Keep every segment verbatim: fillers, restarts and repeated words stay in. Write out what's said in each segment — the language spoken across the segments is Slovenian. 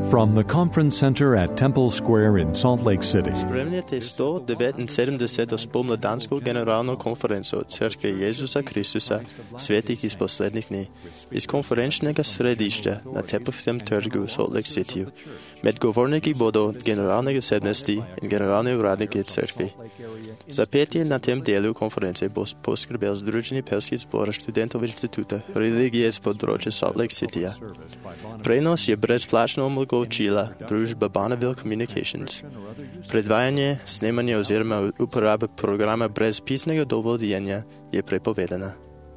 From the Conference Center at Temple Square in Salt Lake City. Spremljate sto devetinsedemdeseto spomladansko generalno konferenco Crkve Jezusa Kristusa, svetih iz poslednjih dni, iz konferenčnega središča na Templskem trgu v Salt Lake City. Med govorniki bodo generalne osebnosti in generalni uradniki Crkve. Za petje na tem delu konference bo poskrbel Združeni pevski zbor študentov Inštituta religije z področja Salt Lake City. Prenos je brezplačno omogočila družba Bonneville Communications. Predvajanje, snemanje oziroma uporaba programa brez pisnega dovoljenja je prepovedana.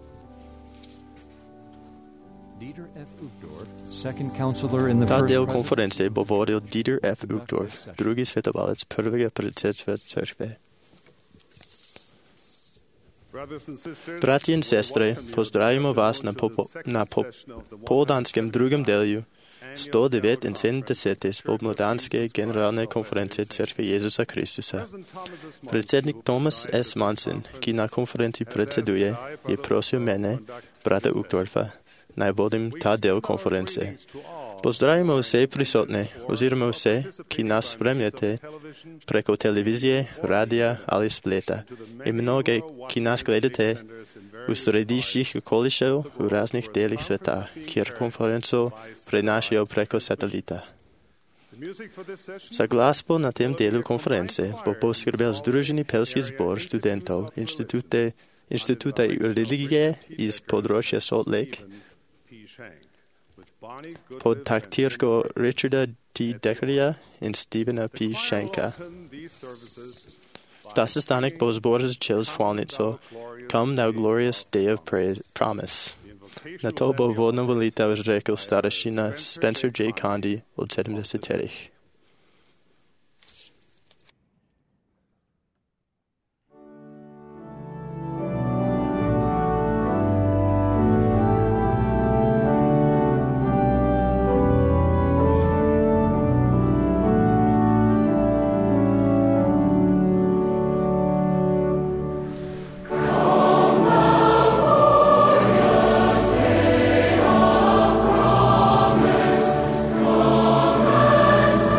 Ta del konference bo vodil Dieter F. Uchtdorf, drugi svetovalec prvega predsedstva Crkve. Bratje in sestre, pozdravimo vas na, popo, na popoldanskem drugem delu sto devetinsedemdesete spomladanske generalne konference Crkve Jezusa Kristusa. Predsednik Thomas S. Monson, ki na konferenci predseduje, je prosil mene, brata Uchtdorfa, naj vodim ta del konference. Pozdravimo vse prisotne, oziroma vse, ki nas spremljate preko televizije, radia ali spleta, in mnoge, ki nas gledate v središčih okolišev v raznih delih sveta, kjer konferenco prenašajo preko satelita. Za glasbo na tem delu konference bo poskrbel Združeni pevski zbor študentov Inštituta religije iz področja Salt Lake pod taktirko Richarda D. Deckerja in Stephena P. Shanka. Ta sestanek bo zbor začel s hvalnico Come Thou Glorious Day of Praise, Promise. Na to bo vodno volitev izrekel starešina Spencer J. Condi od sedemdesetih. Promise.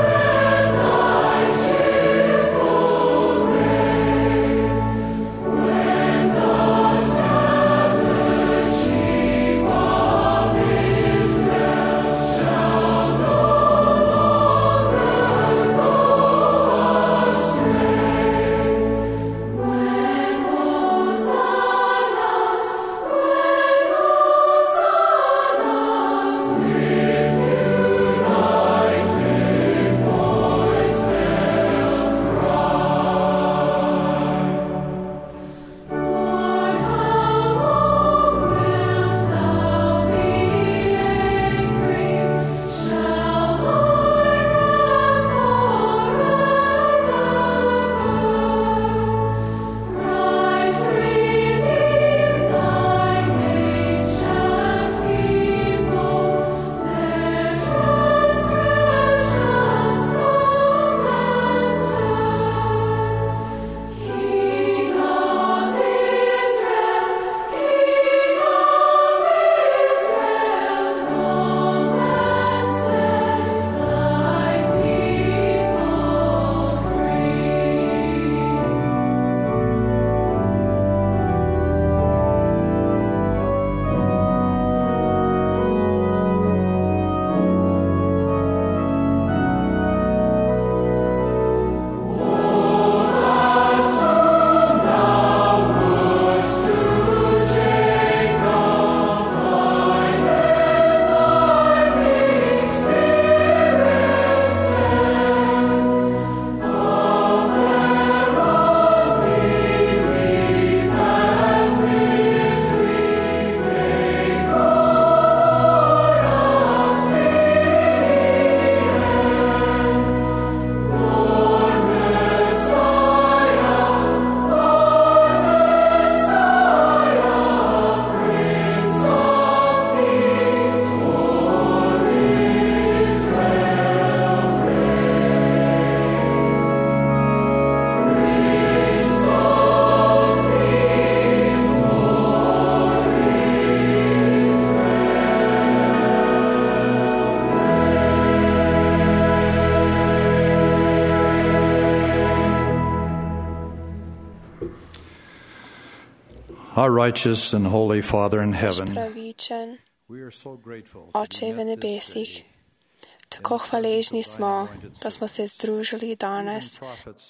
Our righteous and holy Father in heaven, pravičen we are so grateful Oče v nebesih, tako hvaležni smo, da smo se združili danes,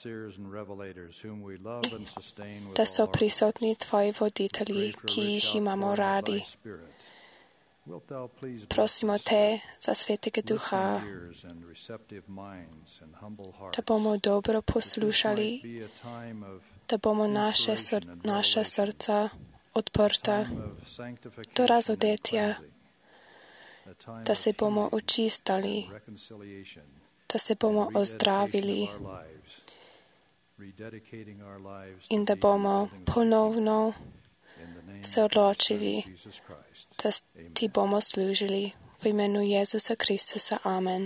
da so prisotni Tvoji voditelji, ki jih imamo radi. Prosimo Te za Svetega Duha, da bomo dobro poslušali, da bomo naše, sr naša srca odprta do razodetja, da se bomo očistili, da se bomo ozdravili in da bomo ponovno se odločili, da Ti bomo služili. V imenu Jezusa Kristusa. Amen.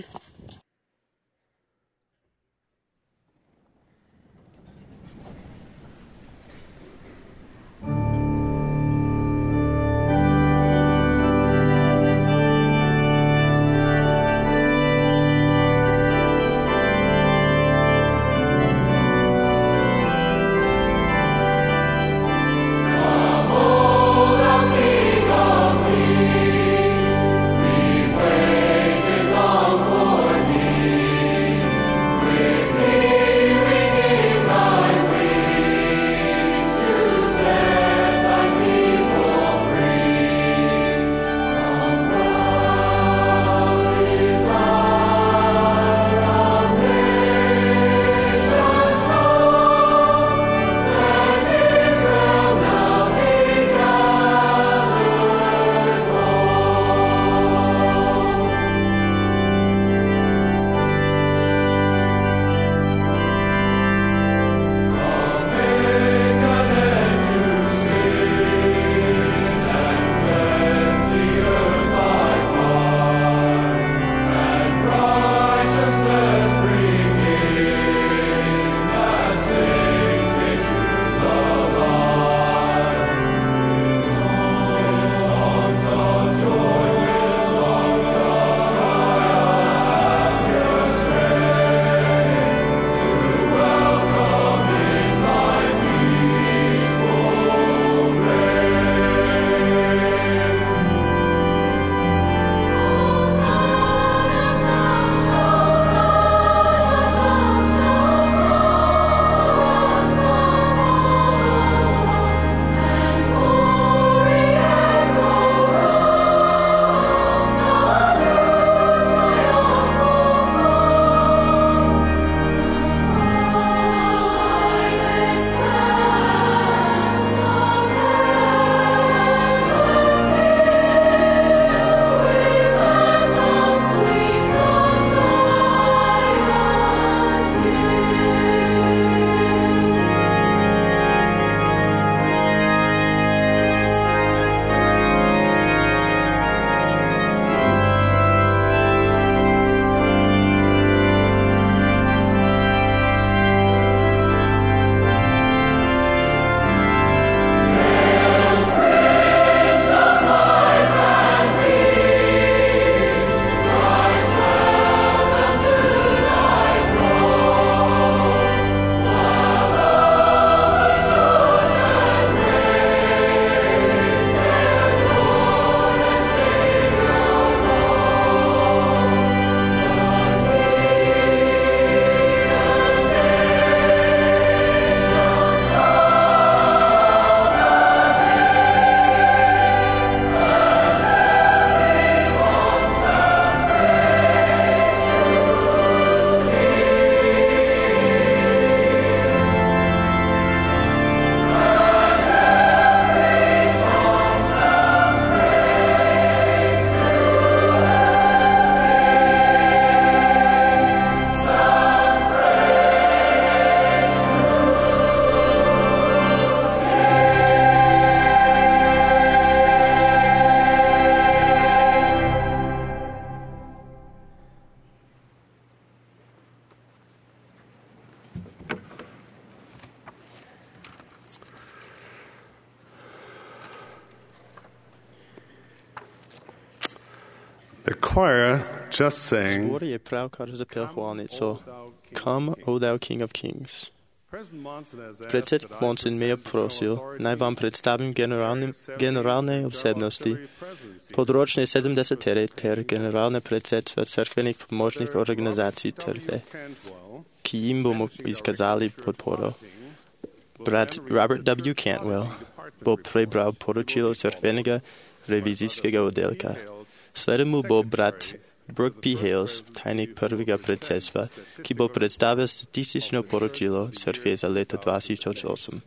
The choir just sang, Zbor je pravkar zapel hvalnico Come, O thou King of Kings. Predsjednik Monson me je prosil, naj vam predstavim generalne, generalne obsednosti, področne sedemdesetere ter generalne predsedstva crkvenih pomočnih organizacij crkve, ki jim bomo izkazali podporo. Brat Robert W. Cantwell bo prebral poročilo crkvenega revizijskega oddelka. Sledil mu bo brat Brooke P. Hales, tajnik prvega predsedstva, ki bo predstavil statistično poročilo crkve za leto dva tisoč osem.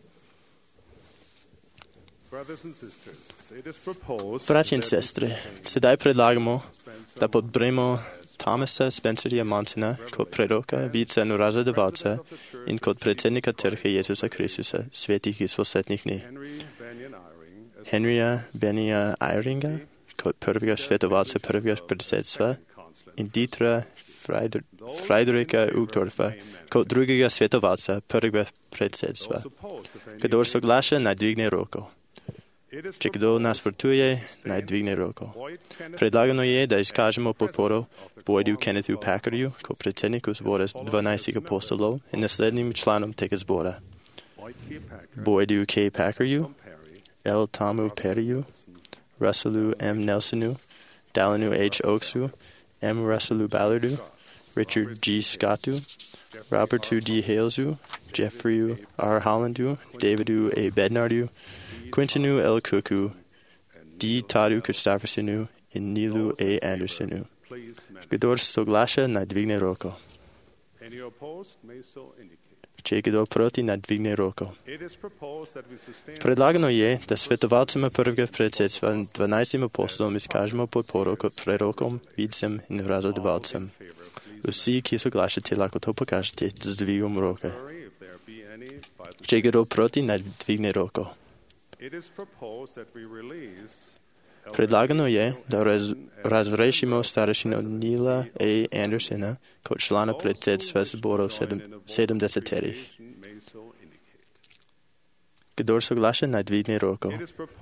Braći in sestre, sedaj predlagamo, da podpremo Thomasa Spencerja Monsona kot preroka, vice in razredovalca in kot predsednika crkve Jezusa Kristusa, svetih iz posvetnih dni. Henrya Benija Eyringa kot prvega svetovalca prvega predsedstva in Dietra Friederika Uchtdorfa kot drugega svetovalca prvega predsedstva. Kdor soglaša, naj dvigne roko. Če kdo nasprotuje, naj dvigne roko. Predlagano je, da izkažemo podporo Boydu Kennethu Packardu kot predsedniku zbora dvanajstih apostolov in naslednjim članom tega zbora. Boydu K. Packardu, L. Tomu Perryju, Russellu M. Nelsonu, Dallinu H. Oaksu, M. Russellu Ballardu, Richard G. Scottu, Robertu D. Halesu, Jeffreyu R. Hollandu, Davidu A. Bednardu, Quintinu L. Cooku, D. Tadu Christophersonu in Nilu A. Andersonu. Kdor soglaša, naj dvigne roko. Če je kdo proti, naj dvigne roko. Predlagano je, da svetovalcema prvega predsedstva in dvanajstim apostolom izkažemo podporo kot prerokom, vicem in razredovalcem. Vsi, ki soglašate, lahko to pokažete z dvigom roke. Če je kdo proti, naj dvigne roko. Predlagano je, da raz, razrešimo starešino Nila A. Andersona kot člana predsedstva zborov sedemdeseterih. Kdor soglaša, naj dvigne roko.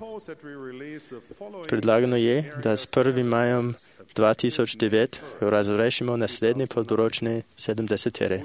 Predlagano je, da s prvim majem dva tisoč devet razrešimo naslednje področne sedemdesetere.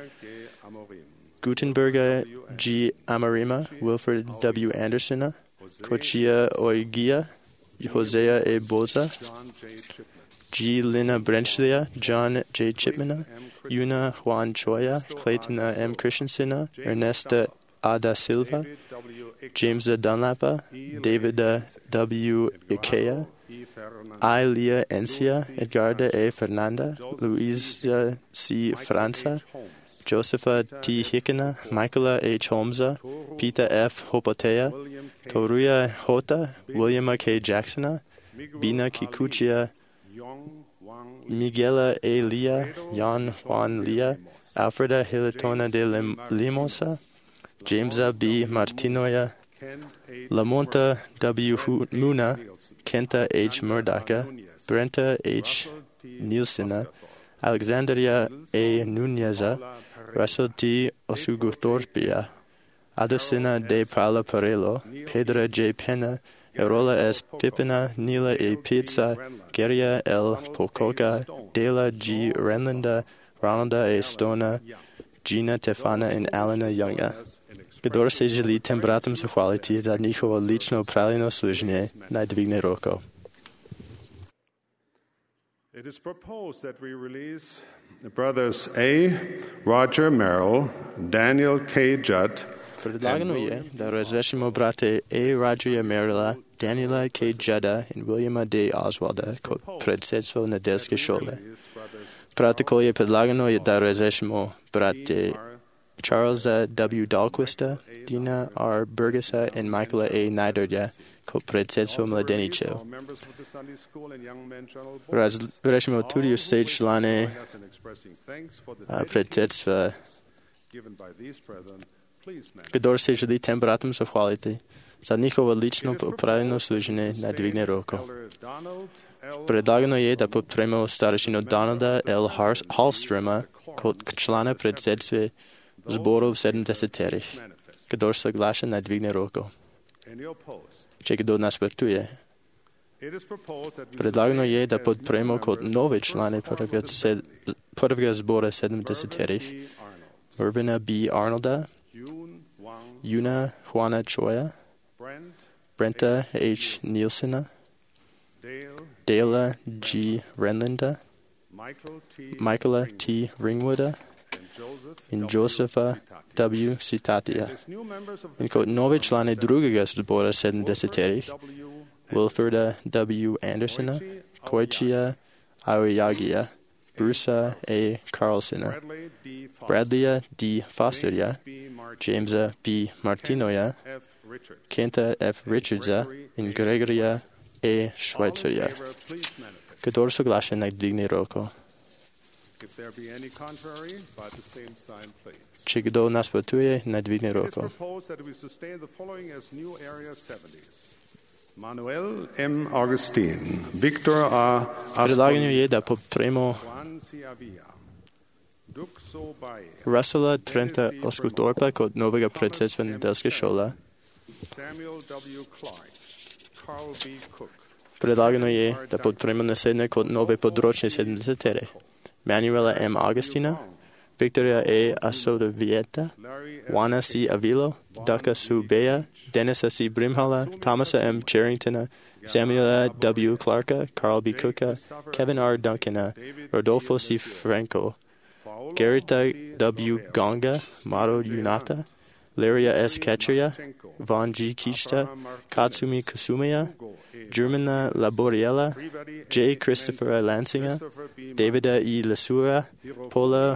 Gutenberga G. Amarima, Wilfred W. Andersona, Kochia Oigia, Hosea A. Boza, G. Lina Brenchlia, John J. Chipmana, Yuna Juan Choya, Clayton M. Christensena, Ernesta A. Da Silva, James Dunlapa, David W. Ikea, I. Leah Encia, Edgarda A. Fernanda, Luisa C. Franza, Josepha T. Hickena, Michaela H. Holmesa, Peter F. Hopotea, Toruya Hota, Williama K. Jacksona, Bina Kikuchia, Miguela A. Lia, Jan Juan Lia, Alfreda Hilitona de Limosa, Jamesa B. Martinoya, Lamonta W. Muna, Kenta H. Murdaka, Brenta H. Nielsena, Alexandria A. Nuneza, Russell T. Osuguthorpia, Adesina de Paula Parello, Pedra J. Pena, Erola S. Tipina, Nila A. Pizza, Geria L. Pococa, Dela G. Renlinda, Ronalda A. Stona, Gina Tefana in Alena Younga. Kdor se želi tem bratom zahvaliti za njihovo lično upravljeno služenje, naj dvigne roko. It is proposed that we release the brothers A. Roger Merrill, Daniel K. Judd. Predlagano je, da razrešimo brate A. Rogerja Merrilla, Daniela K. Judda in Williama D. Oswalda kot predsedstvo nedeljske šole. Prav tako je predlagano, da razrešimo brate Charlesa W. Dahlquista, Dina R. Burgesa in Michaela A. Neiderdja kot predsedstvo mladeničev. Razrešimo tudi vse člane predsedstva. Kdor se želi tem bratom zahvaliti za njihovo lično upravljeno služenje, naj dvigne roko. Predlagano je, da podpremo starešino Donalda L. Hallstroma kot člana predsedstva zborov sedemdeseterih. Kdor se oglaša, naj dvigne roko. Če kdo nasprotuje. Predlagano je, da podpremo kot nove člane prvega, sed, prvega zbora sedemdeseterih Urbana B. Arnolda, Una Juana Choya, Brent Brenta H. Nielsen, Dale Dela G. Renlinda, Michael T. Michaela T. Ringwood, and Joseph in Josepha W. Citatia. As new members of In kot nove člane drugega zbora sedemdeseterih, W. Wilfreda W. Andersona, Koichia Aoyagия, Brusa A. Carlsona, Bradley D. Foster, Bradleya D. Fosteria, B. Martin, Jamesa B. Martinoja, F. Richards. Kenta F. Richardsa in Gregoria A. Schweitzeria. Favor, please manifest. Kdor soglaša, naj dvigne roko. If there be any contrary, by the same sign, please. Če kdo nasprotuje, naj dvigne It is roko. proposed that we sustain the following as new area seventies. Manuel M. Augustin, Victor A. Predlaganju Aspolin, je, da podpremo Juan C. Avila, Duxo Baye, Russella Trenta Oskutorpa kot novega predsedstva nedeljske šole. Samuel W. Clark, Carl B. Cook, Predlagano je, da podpremo naslednje kot nove področne sedemdesetere. Manuela M. Augustina, Victoria A. Asotovieta, Larry S. Juana C. Avilo, Ducka Sue Bea, Denisa C. Brimhala, Thomasa M. Charrington, Samuela W. Clarka, Carl B. Cooka, Kevin R. Duncan, Rodolfo C. Franco, Paolo Garita C. W. Gonga, Maro Yunata, Laria S. Ketcheria, Von G. Kishta, Katsumi Kasumaya, Germana Laboriella, J. Christopher Lansinger, David E. Lasura, Paula,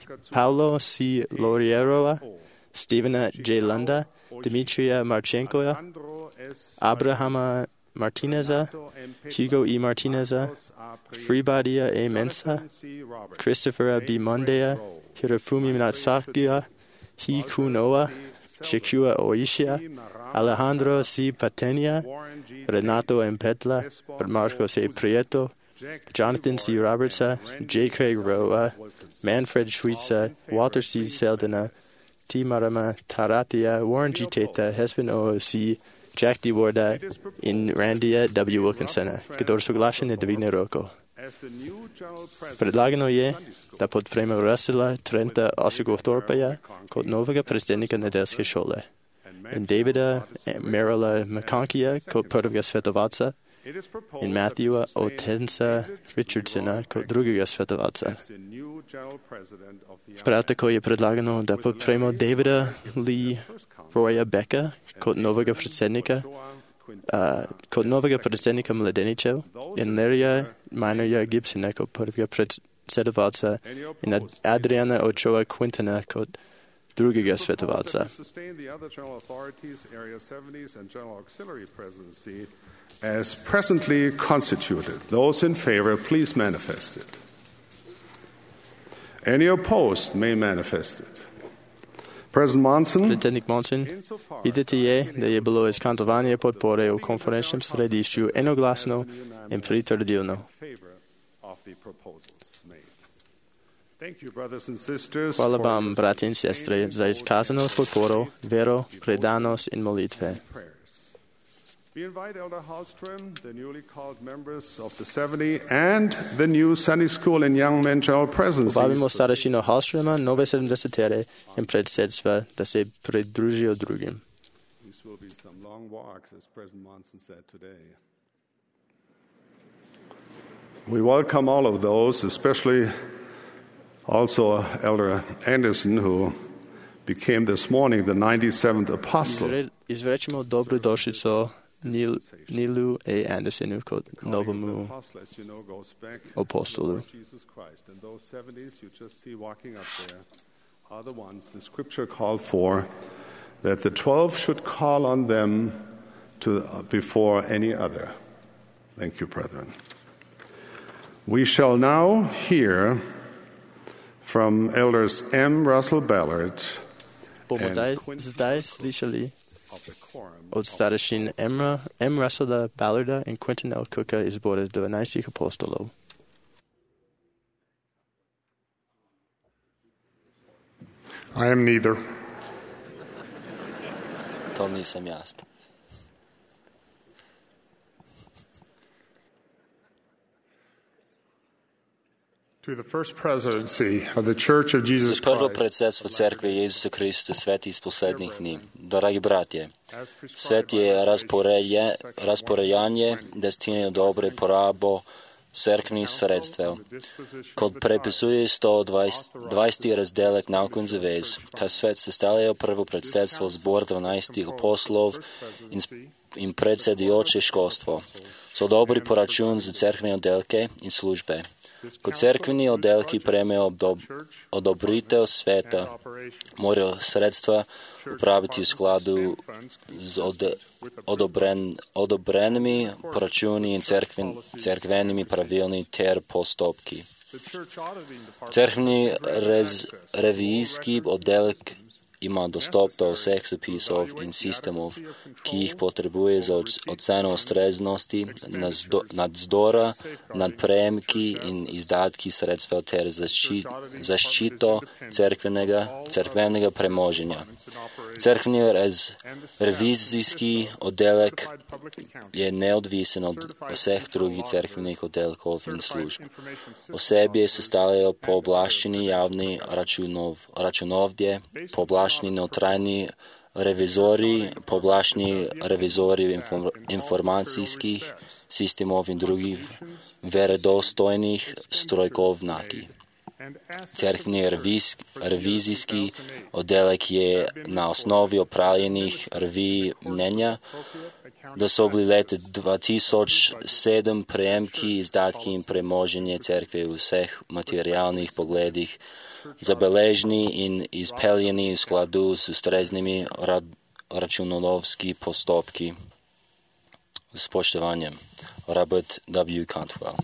Paolo C. Lorieroa, Stephen J. Lunda, Demetria Marchenkoa, Alejandro S. Abrahama Martineza, Hugo E. Martineza, Freebadia A. Mensa, C. Robert, Christopher B. Mondea, Hirofumi Natsakia, Hiku Noah, Chikua Oishia, Alejandro C. Patenia, Warren G. Renato M. Petla, Marco C. Prieto, Jonathan C. Robertsa, J. Craig Roa, Manfred Schweitzer, Walter C. Seldena, T. Marama Taratia, Warren G. Teta, Hespen O. C. Jack D. Warda, in Randia W. Wilkinson. Kdor soglaša, ne dvigne roko. As the new general president Predlagano je, da podpremo Russella Trenta Osgothorpeja kot novega predsednika nedeljske šole in Davida Merrila McConkija kot prvega svetovalca it is proposed in Matthewa Otensa Richardsona kot drugega svetovalca. as the new general president of the Prav tako je predlagano, da podpremo Davida Lee Roya Becka kot novega predsednika uh, kot novega predsednika mladeničev in Larrya Minorja Gibsona kot prvega predsedovalca in Adriana Ochoa Quintana kot drugega svetovalca. to sustain the other general authorities, area seventies and general auxiliary presidency as presently constituted. Those in favor, please manifest it. Any opposed may manifest it. President Monson, Predsednik Monson, videti je, da je bilo izkantovanje podpore v konferenčnem središču enoglasno in pritrdilno. favor of the proposals made. Thank you, brothers and sisters, Hvala for vam, your bratje in sestre, za izkazano podporo, vero, predanost in molitve. prayers. We invite Elder Hallström, the newly called members of the seventy, and the new Sunday School and Young Men General Presidencies. Povabimo starešino Hallströma, nove sedemdesetere in predsedstva, da se pridružijo drugim. These will be some long walks, as President Monson said today. We welcome all of those, especially also Elder Anderson, who became this morning the ninety-seventh apostle. Izre, izrečemo dobrodošlico Nil, Nilu A. Andersonu kot The novemu apostle, as you know, goes back apostolu. to Lord Jesus Christ. And those seventies you just see walking up there are the ones the scripture called for, that the twelve should call on them to, uh, before any other. Thank you, brethren. We shall now hear from Elders M. Russell Ballard Bomo and daj, Quincy zdaj slišali of the Quorum. od starešin M. M. Russella Ballarda in Quentin L. Cooka iz zbora dvanajstih apostolov. I am neither. To nisem jaz. To the first presidency of the Church of Jesus За първо Christ, председство Църква Исуса Христа, свети из последних дни. Драги братья, светие разпорядение, разпорядение да стигне добре порабо църквни средства. Код преписує сто двадесети разделек Наукun завез, та свет съставлял първо председство сбор дванадесетих апостолов им председиоче школство. Со добри порачун за църквни отделки и службе. Ко църквени отделки преме одобрител света, мора средства управити в складу с одобрен, одобреними порачуни и църквен, църквеними правилни тер постъпки. Църквени рез, ревизийски отделък има достъп до всех записов и системов, ки их потребuje за оцену острезности, надздора, надприемки и издатки средства тер защито църквенега, църквенега преможения. Църквени рез, ревизийски отделък е неодвисен от всех други църквених отделков и служб. О себе е съставлял по-облащени явни рачунов, рачуновдje, по-облащени неутрални ревизори, по-облащени ревизори информационских системов и други вередостойних стройковнаки. Църквени ревизийски отделък е на основи оправених ревизии мнения да са облилете два тисяча седем приемки, издатки и преможения църкви у всех материалних погледих, забележни и изпелени в складу с устрезними рачуноловски постъпки. С почтеванием. Робърт В. Cantwell.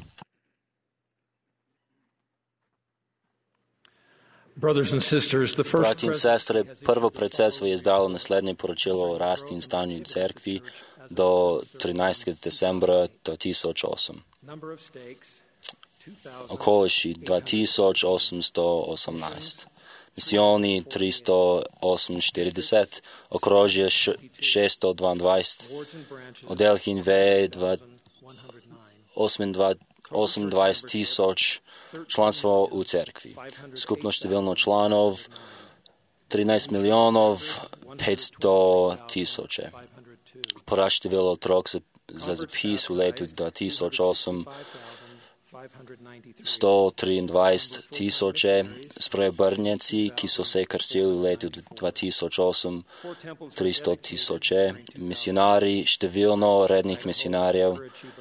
Брати и сестри, първо председство е издало наследни поръчила о расти и станju църкви до тринадесети декември две хиляди и осем. Околиши два хиляди осемстотин и осемнадесет. Мисиони триста четиридесет, окружие шестстотин двадесет, отделки В осемдесет тисяч, членство у църкви. Скупно щевилно членов тринадесет милионов петстотин тисячи. Пора щевило трок за запис у лето две хиляди и осем сто триндвадесет тисячи, спреобърняци, ки са се кръстили у лето две хиляди и осем триста тисячи, мисионари, щевилно редних мисионариев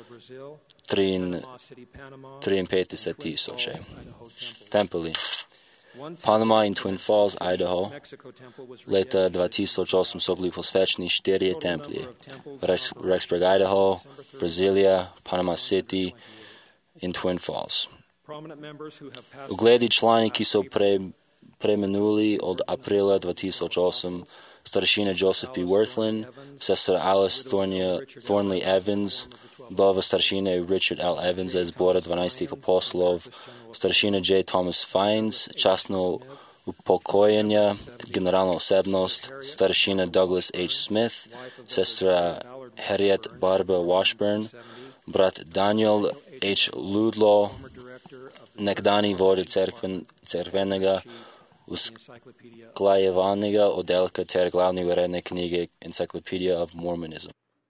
триинпетдесет тисячи. Темпели. Panama и Twin Falls, Idaho, лета две хиляди и осем са били посвечени четири темпли. Рексбург, Idaho, Бразилия, Panama City и Twin Falls. Огледи члани, ки са преминули от априла две хиляди и осем, старшина Джозеф Б. Уъртлин, сестра Алис Thornley Evans, глава старшина Ричард Л. Еванс е сбора дванадесетих апостолов, старшина Джей Томас Файнс, частно упокоєння, генеральна осебност, старшина Доглас H. Смит, сестра Harriet Барба Washburn, брат Даниел H. Лудло, некданий води църквенега, усклаєванега отделка тер главни уредни книги Encyclopedia of Mormonism.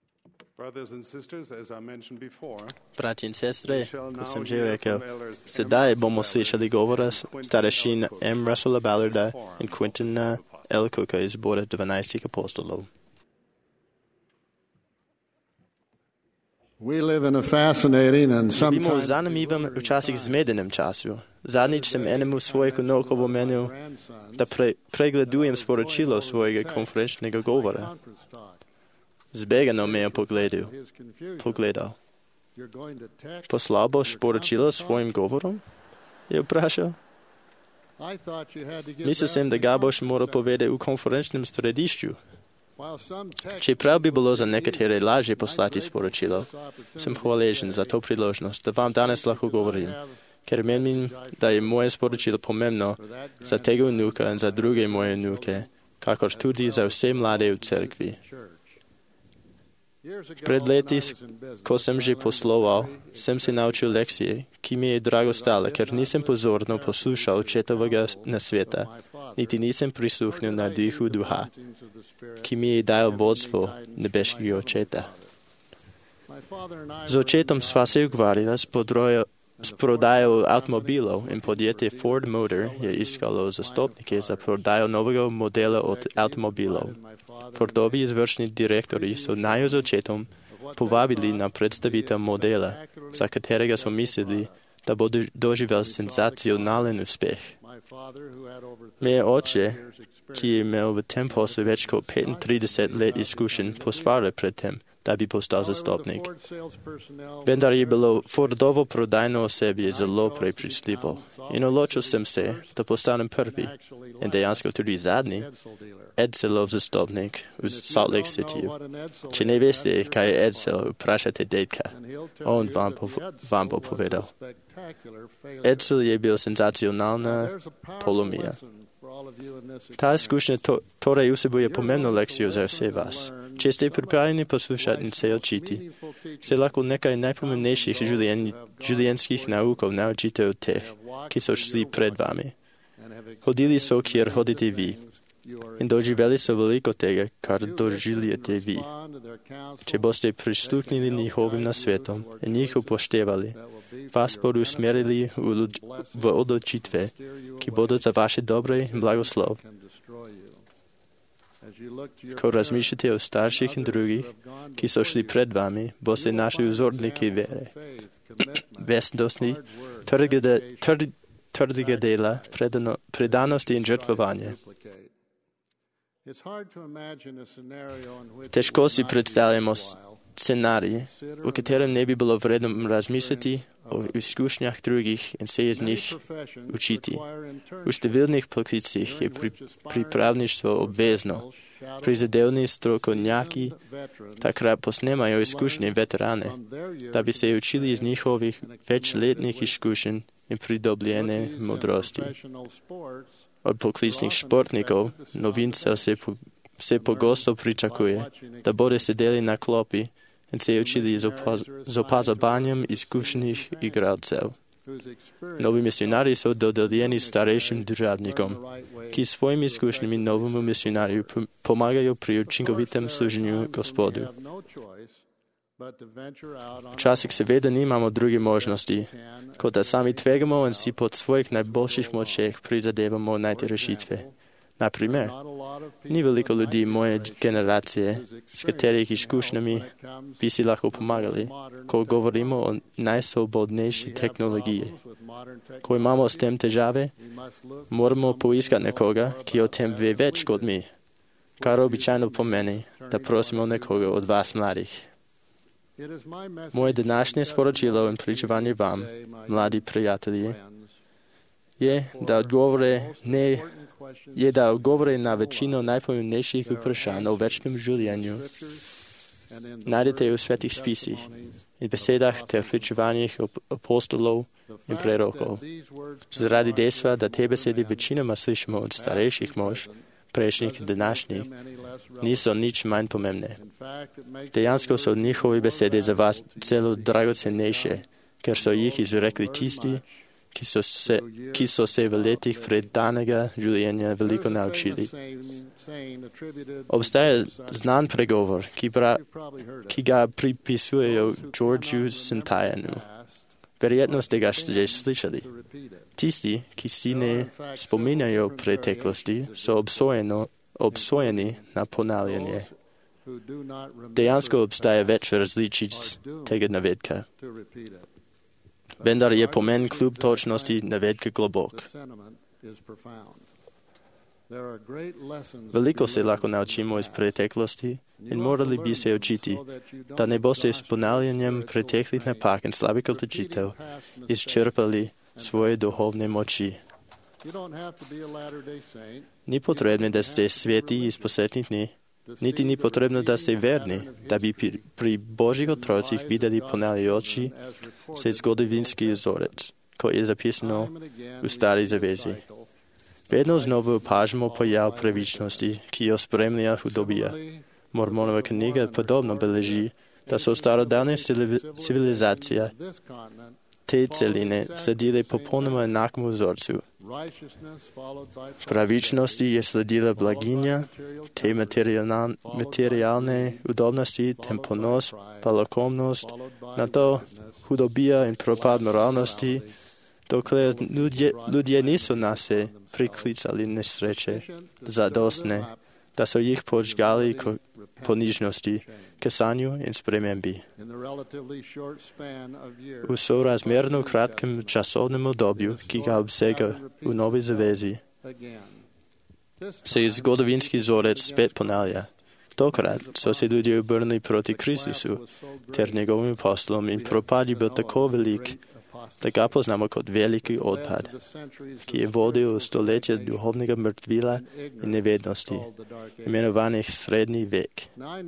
Брати и сестри, като съм же рекал, седай бомо слышали говора старешин М. Русела Балларда и Квинтина Л. Кука из сбора дванадесетих апостолов. Бимо zanimivim, včasih zmedenem času. Zadnjič sem enemu svojega novkova menil, da pre, pregledujem sporočilo svojega konferenčnega govora. Zbegano me je pogledal. pogledal. Poslal boš sporočilo svojim govorom? Je vprašal. Mislil sem, da ga boš moral povedati v konferenčnem središču. Čeprav bi bilo za nekatere lažje poslati sporočilo, sem hvaležen za to priložnost, da vam danes lahko govorim, ker menim, da je moje sporočilo pomembno za tega vnuka in za druge moje vnuke, kakor tudi za vse mlade v cerkvi. Pred leti, ko sem že posloval, sem se naučil lekcije, ki mi je drago stala, ker nisem pozorno poslušal očetovega nasveta, niti nisem prisluhnil na dihu duha, ki mi je dal vodstvo nebeškega očeta. Z očetom sva se ukvarjala s, podrojo, s prodajo avtomobilov in podjetje Ford Motor je iskalo zastopnike za prodajo novega modela od avtomobilov. Fordovi izvršni direktori so naju z očetom povabili na predstavitev modela, za katerega so mislili, da bo doživel senzacionalen uspeh. Me je oče, ki je imel v tem poslu več kot petintrideset let izkušenj, posvaril pred tem, da bi postal zastopnik. Vendar je bilo Fordovo prodajno osebje zelo prepričljivo in odločil sem se, da postanem prvi in dejansko tudi zadnji Edselov zastopnik v Salt Lake Cityju. Če ne veste, kaj je Edsel, vprašajte dedka. On vam bo, vam bo povedal. Edsel je bil senzacionalna polomija. Ta izkušnja to, torej vsebuje pomembno lekcijo za vse vas. Če ste pripravljeni poslušati in se učiti, se lahko nekaj najpomembnejših življen, življenjskih naukov naučite od teh, ki so šli pred vami. Hodili so, kjer hodite vi. In doživeli so veliko tega, kar doživljate vi. Če boste prisluhnili njihovim nasvetom in jih upoštevali, vas bodo usmerili v, v odločitve, ki bodo za vaše dobro in blagoslov. Ko razmišljate o starših in drugih, ki so šli pred vami, boste našli vzorniki vere, vestnosti, trdega, trd, trdega dela, predano, predanosti in žrtvovanja. Težko si predstavljamo scenarij, v katerem ne bi bilo vredno razmisliti o izkušnjah drugih in se iz njih učiti. V številnih poklicih je pri, pripravništvo obvezno. Prizadevni strokovnjaki takrat posnemajo izkušnje veterane, da bi se učili iz njihovih večletnih izkušenj in pridobljene modrosti. Od poklicnih športnikov, novincev se, po, se pogosto pričakuje, da bodo sedeli na klopi in se učili z, opaz, z opazovanjem izkušenih igralcev. Novi misionarji so dodeljeni starejšim državnikom, ki svojimi izkušnjami novemu misionarju pomagajo pri učinkovitem služenju Gospodu. Včasih seveda nimamo druge možnosti, kot da sami tvegamo in si pod svojih najboljših močeh prizadevamo najti rešitve. Naprimer, ni veliko ljudi moje generacije, s katerih izkušnjami bi si lahko pomagali, ko govorimo o najsvobodnejši tehnologiji. Ko imamo s tem težave, moramo poiskati nekoga, ki o tem ve več kot mi, kar običajno pomeni, da prosimo nekoga od vas mladih. Moje današnje sporočilo in pričevanje vam, mladi prijatelji, je, da odgovore ne je da odgovore na večino najpomembnejših vprašanj o večnem življenju najdete v svetih spisih in besedah ter pričevanjih apostolov in prerokov. Zaradi dejstva, da te besede večinoma slišimo od starejših mož, prejšnjih in današnjih, niso nič manj pomembne. Dejansko so njihove besede za vas celo dragocenejše, ker so jih izrekli tisti, ki so se, ki so se v letih predanega življenja veliko naučili. Obstaja znan pregovor, ki, bra, ki ga pripisujejo Georgeu Santayanu. Verjetno ste ga že slišali. Tisti, ki si ne spominjajo preteklosti, so obsojeno, obsojeni na ponavljanje. Dejansko obstaja več različic tega navedka. Vendar je pomen kljub točnosti navedka globok. Veliko se lahko naučimo iz preteklosti in morali bi se učiti, da ne boste s ponavljanjem preteklih napak in slabih odločitev izčrpali svoje duhovne moči. Ni potrebno, da ste sveti iz posvetnih dni, niti ni potrebno, da ste verni, da bi pri, pri Božjih otrocih videli ponavljajoči se zgodovinski vzorec, ko je zapisano v Stari zavezi. Vedno znovu opažamo pojav pravičnosti, ki jo spremlja hudobija. Mormonova knjiga podobno beleži, da so starodavne civilizacije te celine sledile popolnoma enakemu vzorcu. Pravičnosti je sledila blaginja, te materialne udobnosti, tem ponos, pa lakomnost, na to hudobija in propad moralnosti, dokler ljudje, ljudje niso nase priklicali nesreče zadostne, da so jih požgali k ponižnosti, k sanju in spremembi. V sorazmerno kratkem časovnem obdobju, ki ga obsega v Novi zavezi, se je zgodovinski vzorec spet ponavlja. Tokrat so se ljudje obrnili proti Kristusu ter njegovim apostolom in propad je bil tako velik, da ga poznamo kot veliki odpad, ki je vodil v stoletje duhovnega mrtvila in nevednosti, imenovanih srednji vek.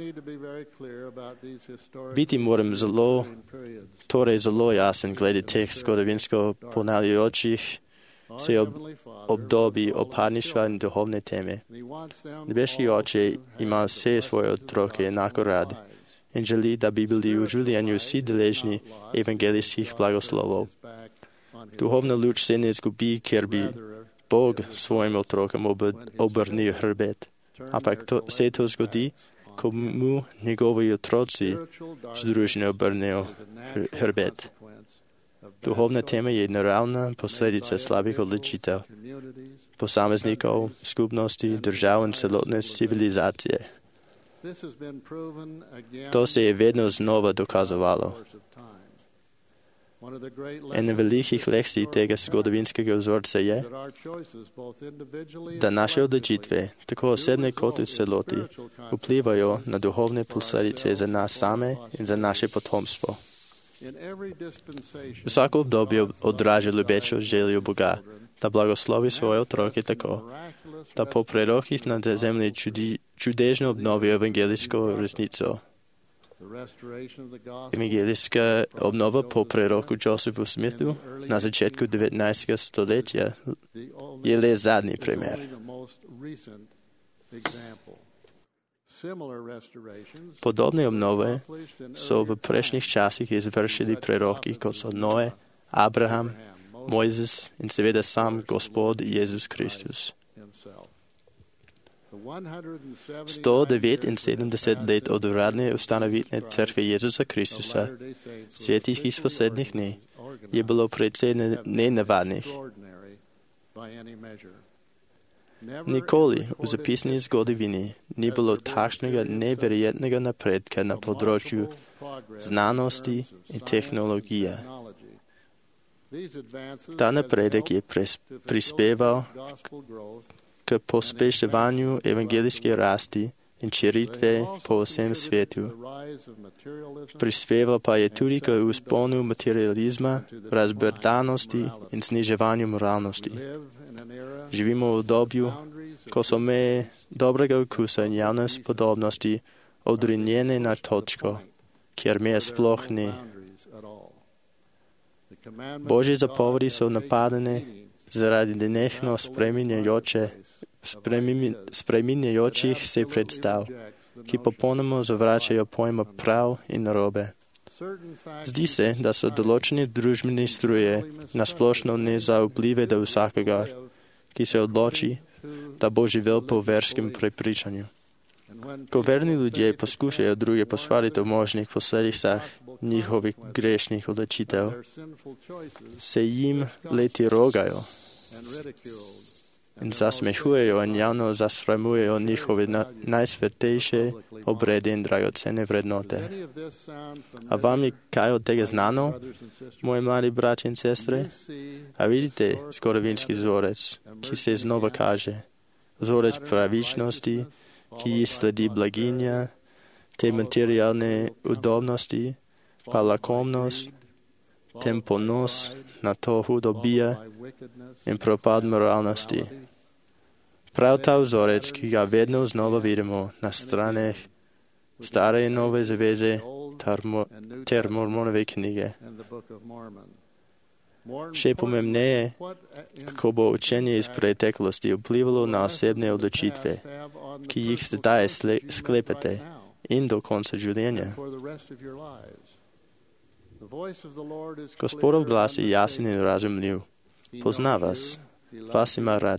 Biti moram zelo, torej zelo jasen glede teh zgodovinsko ponavljajočih se ob, obdobij opadništva in duhovne teme. Nebeški oče ima vse svoje otroke enako rad in želi, da bi bili v življenju vsi deležni evangelijskih blagoslovov. Duhovna luč se ne izgubi, ker bi Bog svojim otrokom obrnil hrbet, ampak to, se to zgodi, ko mu njegovi otroci združeno obrnejo hrbet. Duhovna tema je naravna posledica slabih odločitev posameznikov, skupnosti, držav in celotne civilizacije. To se je vedno znova dokazovalo. Ena velikih lekcij tega zgodovinskega vzorca je, da naše odločitve, tako osebne kot v celoti, vplivajo na duhovne posledice za nas same in za naše potomstvo. Vsako obdobje odraža ljubečo željo Boga, da blagoslovi svoje otroke tako, da po prerokih na zemlji čudi, čudežno obnovijo evangelijsko resnico. Evangelijska obnova po preroku Josephu Smithu na začetku devetnajstega stoletja je le zadnji primer. Podobne obnove so v prejšnjih časih izvršili preroki, kot so Noe, Abraham, Mojzes in seveda sam Gospod Jezus Kristus. sto devetinsedemdeset let od uradne ustanovitne cerkve Jezusa Kristusa, svetih iz poslednjih dni, je bilo precej nenavadnih. Nikoli v zapisni zgodovini ni bilo takšnega neverjetnega napredka na področju znanosti in tehnologije. Ta napredek je prispeval k pospeševanju evangelijske rasti in širitve po vsem svetu. Prispeval pa je tudi k vzponu materializma, razbrdanosti in zniževanju moralnosti. Živimo v obdobju, ko so meje dobrega okusa in javne spodobnosti odrinjene na točko, kjer meje sploh ni. Božje zapovedi so napadene zaradi nenehno spreminjajoče, spreminjajočih se predstav, ki popolnoma zavračajo pojma prav in narobe. Zdi se, da so določene družbene struje nasplošno nezaupljive do vsakega, ki se odloči, da bo živel po verskem prepričanju. Ko verni ljudje poskušajo druge posvariti o možnih posledicah njihovih grešnih odločitev, se jim leti rogajo in zasmehujejo in javno zasramujejo njihove na, najsvetejše obrede in dragocene vrednote. A vam je kaj od tega znano, moji mladi braći in sestre? A vidite zgodovinski vzorec, ki se znova kaže, vzorec pravičnosti, ki ji sledi blaginja, te materialne udobnosti, pa lakomnost, tem ponos, na to hudobija in propad moralnosti. Prav ta vzorec, ki ga vedno znova vidimo na straneh stare in nove zaveze ter Mormonove knjige. Še pomembneje, kako bo učenje iz preteklosti vplivalo na osebne odločitve, ki jih sedaj sklepate. in do konca življenja. Gospodov glas je jasen in razumljiv. Pozna vas, vas ima rad.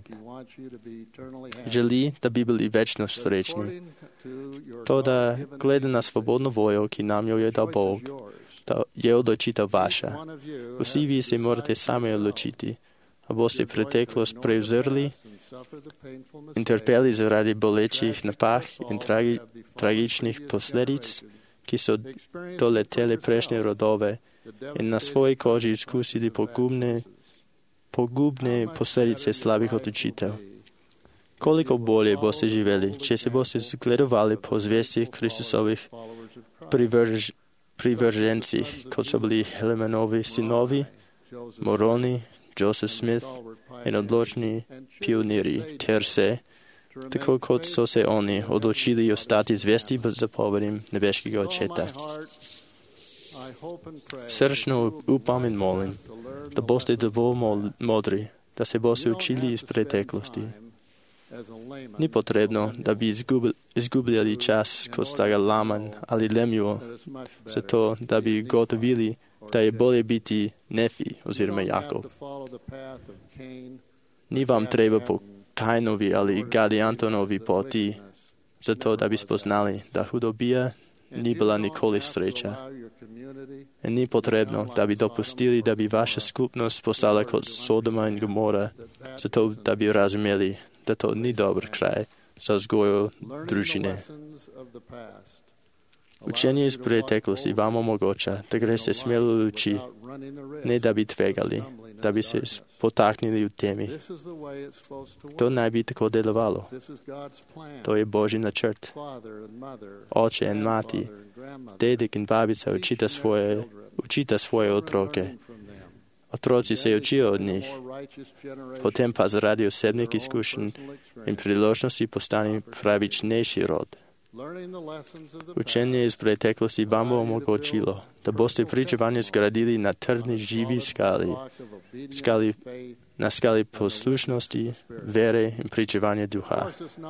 Želi, da bi bili večno srečni. To, da gleda na svobodno voljo, ki nam jo je dal Bog, da je odločitev vaša. Vsi vi se morate sami odločiti, a boste preteklost prevzrli in trpeli zaradi bolečih napah in tragi, tragičnih posledic, ki so doletele prejšnje rodove in na svoji koži izkusili pogubne, pogubne posledice slabih odločitev. Koliko bolje boste živeli, če se boste zgledovali po zvestih Kristusovih privrž, privržencih, kot so bili Helemanovi sinovi, Moroni, Joseph Smith in odločni pionirji, ter se, tako kot so se oni odločili ostati zvesti zapovedim nebeškega Očeta. Srčno upam in molim, da boste dovolj modri, da se boste učili iz preteklosti. Ni potrebno, da bi izgubljali čas kot stara Laman ali Lemuel, zato da bi gotovili, da je bolje biti Nefi oziroma Jakov. Ni vam treba po Kainovi ali Gadiantonovi poti, zato da bi spoznali, da hudobija ni bila nikoli sreča. In ni potrebno, da bi dopustili, da bi vaša skupnost postala kot Sodoma in Gomora, zato da bi razumeli, da to ni dober kraj za vzgojo družine. Učenje iz preteklosti vam omogoča, da greste smelo v luči, ne da bi tvegali, da bi se potaknili v temi. To naj bi tako delovalo. To je Božji načrt. Oče in mati, dedek in babica učita svoje, učita svoje otroke. Otroci se učijo od njih, potem pa zaradi osebnih izkušenj in priložnosti postane pravičnejši rod. Učenje iz preteklosti vam bo omogočilo, da boste pričevanje zgradili na trdni živi skali, skali na skali poslušnosti, vere in pričevanja duha.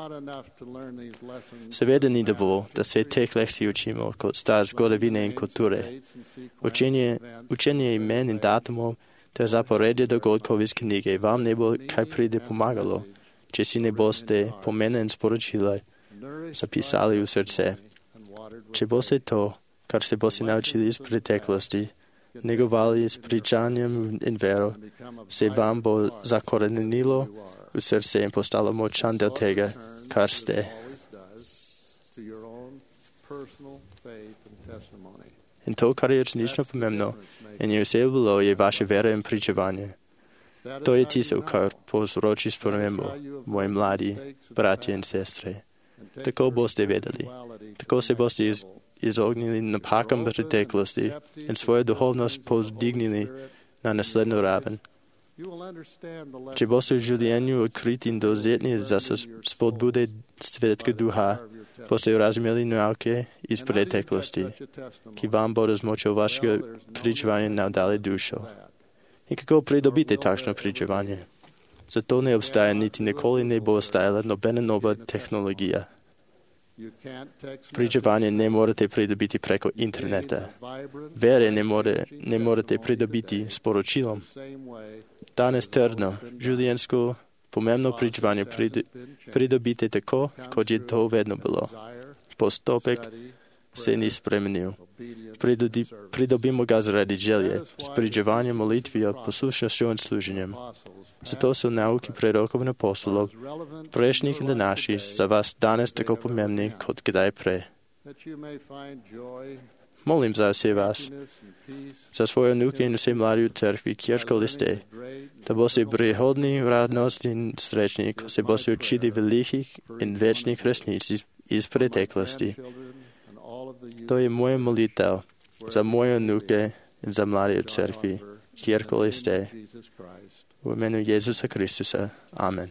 Seveda ni dovolj, da se teh lekcij učimo kot star zgodovine in kulture. Učenje, učenje imen in datumov ter zaporedje dogodkov iz knjige vam ne bo kaj pride pomagalo, če si ne boste pomene in sporočila zapisali v srce. Če boste to, kar se boste naučili iz preteklosti, negovali s pričanjem in vero, se vam bo zakorenilo v srce in postalo močan del tega, kar ste. In to, kar je resnično pomembno in je vse bilo, je vaše vera in pričevanje. To je tisto, kar povzroči spremembo, moji mladi, bratje in sestre. Tako boste vedeli. Tako se boste iz, izognili napakam preteklosti in svojo duhovnost povzdignili na naslednjo raven. Če boste v življenju odkriti in dovzetni za spodbude svetega duha, boste razumeli nauke iz preteklosti, ki vam bodo z močjo vašega pričevanja navdali dušo. In kako pridobite takšno pričevanje? Zato ne obstaja niti nikoli ne bo ostajala nobena nova tehnologija. Pričevanje ne morete pridobiti preko interneta. Vere ne, more, ne morete pridobiti s poročilom. Danes trdno, življenjsko, pomembno pričevanje pridobite tako, kot je to vedno bilo. Postopek se ni spremenil. Pridobimo ga zaradi želje, s pričevanjem, molitvijo, poslušnostjo in služenjem. Zato so nauki prerokov in apostolov, prejšnjih in današnjih, za vas danes tako pomembni, kot kdaj prej. Molim za vse vas, za svoje vnuke in vse mladi v cerkvi, kjerkoli ste, da boste prihodni radnosti in srečni, ko se boste učili velikih in večnih resnic iz, iz preteklosti. To je moja molitev za moje vnuke in za mladi v cerkvi, kjerkoli ste. V imenu Jezusa Kristusa. Amen.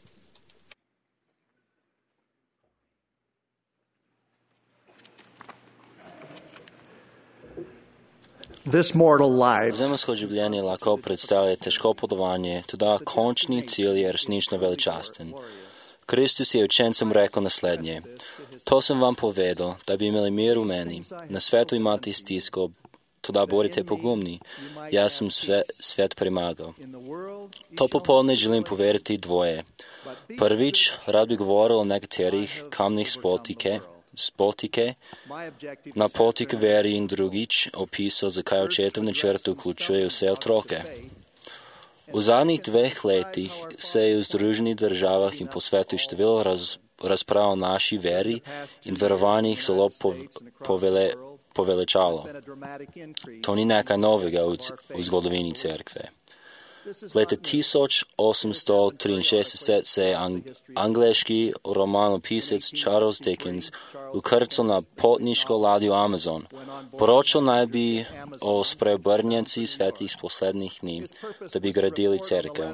Zemljsko življenje lahko predstavlja težko potovanje, tudi končni cilj je resnično veličasten. Kristus je učencem rekel naslednje: To sem vam povedal, da bi imeli mir v meni. Na svetu imate stisko, toda bodite pogumni. Jaz sem sve, svet premagal. To popoldne želim povedati dvoje. Prvič, rad bi govoril o nekaterih kamnih spotike, spotike na poti k veri in drugič opisal, zakaj očetov načrt vključuje vse otroke. V zadnjih dveh letih se je v Združenih državah in po svetu število raz, razprav o naši veri in verovanjih zelo povele, povelečalo. To ni nekaj novega v, v zgodovini cerkve. Leta tisoč osemsto triinšestdeset se je ang, angleški romanopisec Charles Dickens ukrcal na potniško ladjo Amazon. Poročal naj bi o spreobrnjenci svetih z poslednjih dni, da bi gradili cerkev.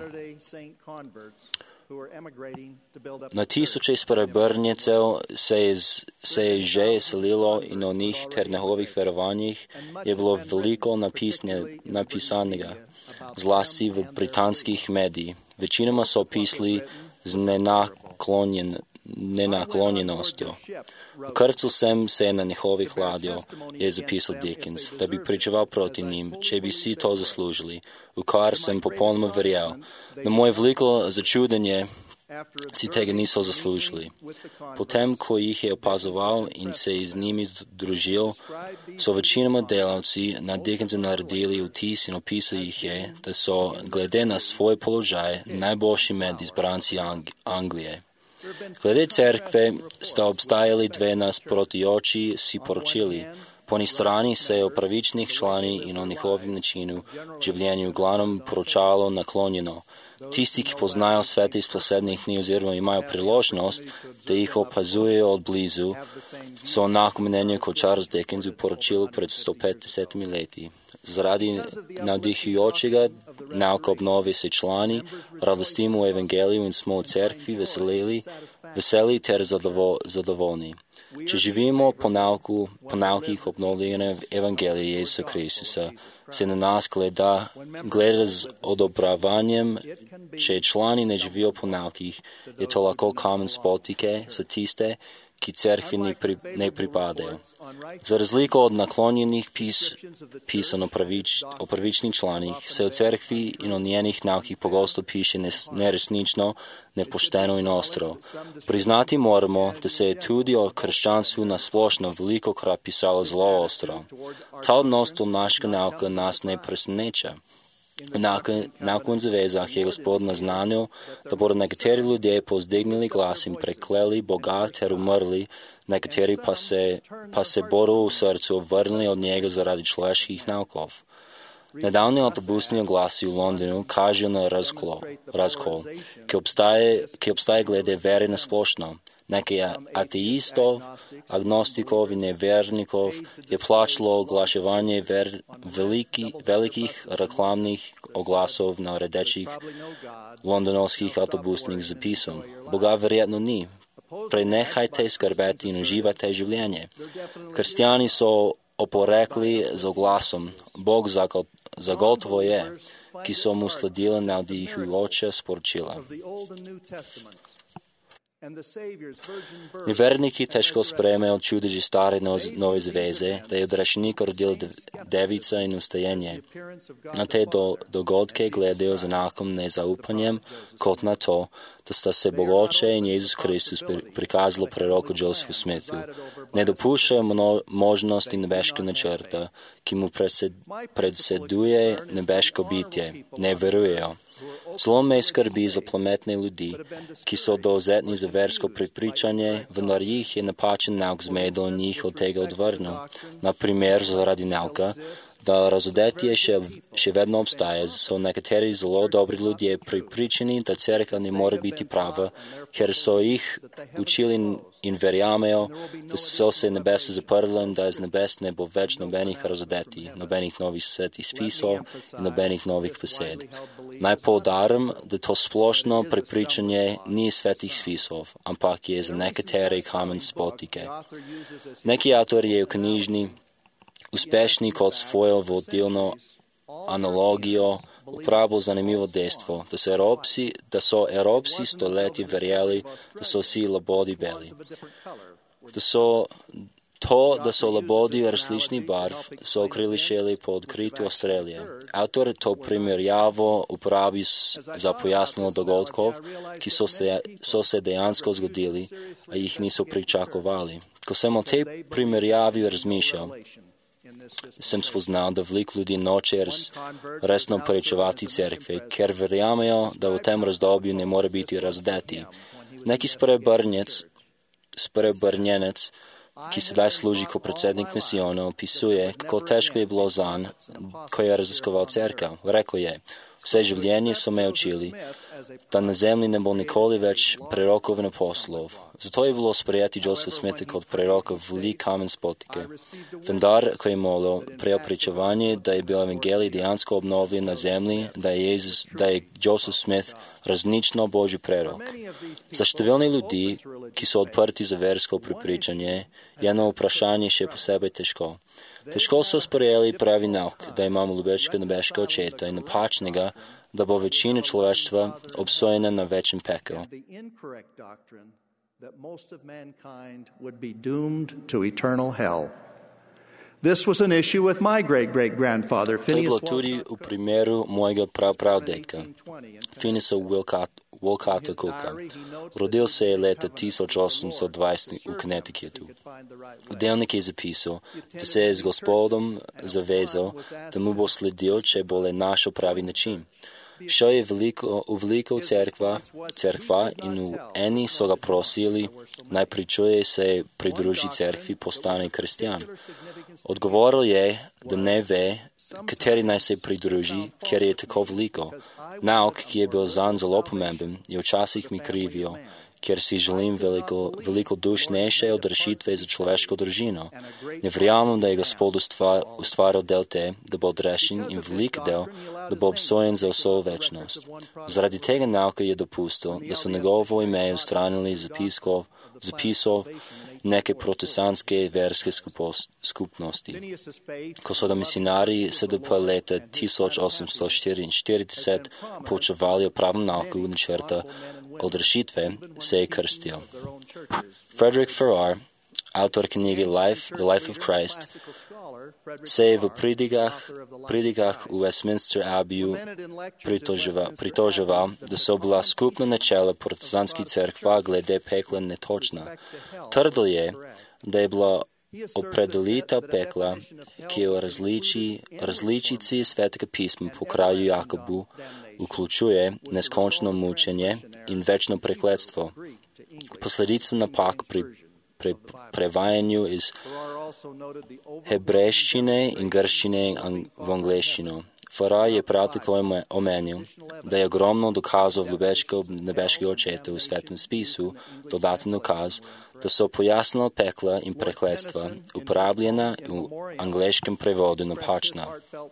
Na tisoče spreobrnjencev se je, se je že selilo in o njih ter njihovih verovanjih je bilo veliko napisne, napisanega, zlasti v britanskih medijih. Večinoma so pisali z nenaklonjen, nenaklonjenostjo. Ukrcal sem se na njihovih ladjo, je zapisal Dickens, da bi pričeval proti njim, če bi si to zaslužili, v kar sem popolnoma verjel. Na moje veliko začudenje si tega niso zaslužili. Potem, ko jih je opazoval in se z njimi družil, so večinoma delavci na Dickensa naredili vtis in opisali jih je, da so, glede na svoj položaj, najboljši med izbranci Ang- Anglije. Glede cerkve sta obstajali dve nasprotujoči si poročili. Po eni strani se je o pravičnih člani in o njihovem načinu življenju v glavnem poročalo naklonjeno. Tisti, ki poznajo svete iz poslednjih dni oziroma imajo priložnost, da jih opazujejo od blizu, so enako mnenje kot Charles Dickens v poročilu pred sto petdesetimi leti. Zaradi navdihujočega nauka obnove se člani radostimo v evangeliju in smo v cerkvi veselili, veseli ter zadovo, zadovoljni. Če živimo po nauku, po naukih obnovljene evangelije Jezusa Kristusa, se na nas gleda, gleda z odobravanjem. Če člani ne živijo po naukih, je to lahko kamen spotike za tiste, ki cerkvi ne, pri, ne pripadajo. Za razliko od naklonjenih pis, pisan o, pravič, o pravičnih članih, se o cerkvi in o njenih naukih pogosto piše neresnično, nepošteno in ostro. Priznati moramo, da se je tudi o krščanstvu nasplošno veliko krat pisalo zelo ostro. Ta odnos do našega nauka nas ne preseneča. Na koncu zavezah je Gospod naznanil, da bodo nekateri ljudje povzdignili glas in prekleli Boga ter umrli, nekateri pa se, pa se bodo v srcu vrnili od njega zaradi človeških naukov. Nedavni avtobusni oglasi v Londonu kažejo na razkol, razkol ki, obstaje, ki obstaje glede vere na splošno. Nekaj ateistov, agnostikov in nevernikov je plačalo oglaševanje ver, veliki, velikih reklamnih oglasov na rdečih londonovskih avtobusnih zapisom. Boga verjetno ni. Prenehajte skrbeti in uživajte življenje. Kristjani so oporekli z oglasom. Bog zagotovo je, ki so mu sledili navdihujoča sporočila. Neverniki težko sprejmejo čudeži stare nove zveze, da je odrešenik rodil devica in ustajenje. Na te do, dogodke gledajo z enakom nezaupanjem, kot na to, da sta se Bogoče in Jezus Kristus prikazalo preroku Josephu Smithu. Ne dopuščajo možnosti nebeškega načrta, ki mu predseduje nebeško bitje. Ne verujejo. Zelo me skrbi za pametne ljudi, ki so dovzetni za versko prepričanje, vendar jih je napačen nauk zmedel in jih od tega odvrnil. Na primer, zaradi nauka, da razodetje še, še vedno obstaja, so nekateri zelo dobri ljudje prepričani, da cerkev ne more biti prava, ker so jih učili in verjamejo, da so se nebesa zaprla in da iz nebes ne bo več nobenih razodetij, nobenih novih svetih spisov in nobenih novih besed. Naj poudarim, da to splošno prepričanje ni svetih spisov, ampak je za nekatere kamen spotike. Neki avtor je v knjižni uspešni kot svojo vodilno analogijo uporabil zanimivo dejstvo, da so Evropsi, da so Evropsi stoletji verjeli, da so vsi labodi beli. da so to, da so labodi različnih barv, so okrili šele po odkritju Avstralije. Avtor to primerjavo uporabi za pojasnilo dogodkov, ki so se, so se dejansko zgodili, a jih niso pričakovali. Ko sem o tej primerjavi razmišljal, sem spoznal, da veliko ljudi noče res, resno prečevati cerkve, ker verjamejo, da v tem razdobju ne more biti razdeti. Neki spreobrnjenec, spreobrnjenec, ki sedaj služi kot predsednik misijona, opisuje, kako težko je bilo zanj, ko je raziskoval cerkev. Rekel je, vse življenje so me učili, da na zemlji ne bo nikoli več prerokov in aposlov. Zato je bilo sprejeti Josepha Smitha kot preroka velik kamen spotike. Vendar, ko je molil, prejel pričevanje, da je bil evangelij dejansko obnovljen na zemlji, da je, Jezus, da je Joseph Smith raznično Božji prerok. Za številne ljudi, ki so odprti za versko prepričanje, je eno vprašanje še posebej težko. Težko so sprejeli pravi nauk, da imamo ljubečega nebeškega očeta in napačnega, da bo večina človeštva obsojena na večen pekel. That most of mankind would be doomed to eternal hell. This was an issue with my great-great-grandfather, To je bilo tudi v primeru mojega prav-pravdedka, Finisa Wolcota Cooka. Rodil se je leta tisoč osemsto dvajset v Connecticutu. V delnik je zapisal, da se je z Gospodom zavezal, da mu bo sledil, če bo le našel pravi način. Šel je veliko, v veliko cerkva, cerkva in v eni so ga prosili, naj pričuje se pridruži cerkvi, postane kristjan. Odgovoril je, da ne ve, kateri naj se pridruži, ker je tako veliko. Nauk, ki je bil zanj zelo pomemben, je včasih mi krivijo, ker si želim veliko, veliko dušnejše odrešitve za človeško družino. Ne verjamem, da je Gospod ustvaril del te, da bo odrešen in velik del, da bo obsojen za vso večnost. Zaradi tega nauka je dopustil, da so njegovo ime ustranili zapiskov, zapisov neke protestantske verske skupnosti. Ko so ga misionarji S D P leta tisoč osemsto štiriinštirideset poučevali o pravem nauku načrta odrešitve, se je krstil. Frederick Farrar, avtor knjige Life, The Life of Christ, se je v pridigah, pridigah v Westminster Abbeyju pritoževal, da so bila skupna načela protestantskih cerkva glede pekla netočna. Trdil je, da je bila opredelitev pekla, ki je v različi, različici Svetega pisma po kralju Jakobu vključuje neskončno mučenje in večno prekletstvo. Posledica napak pri, pri prevajanju iz hebrejščine in grščine v angleščino. Farrar je prav tako omenil, da je ogromno dokazov nebeškega očeta v svetem spisu, dodaten dokaz, da so pojasnila pekla in prekletstva uporabljena v angleškem prevodu napačna.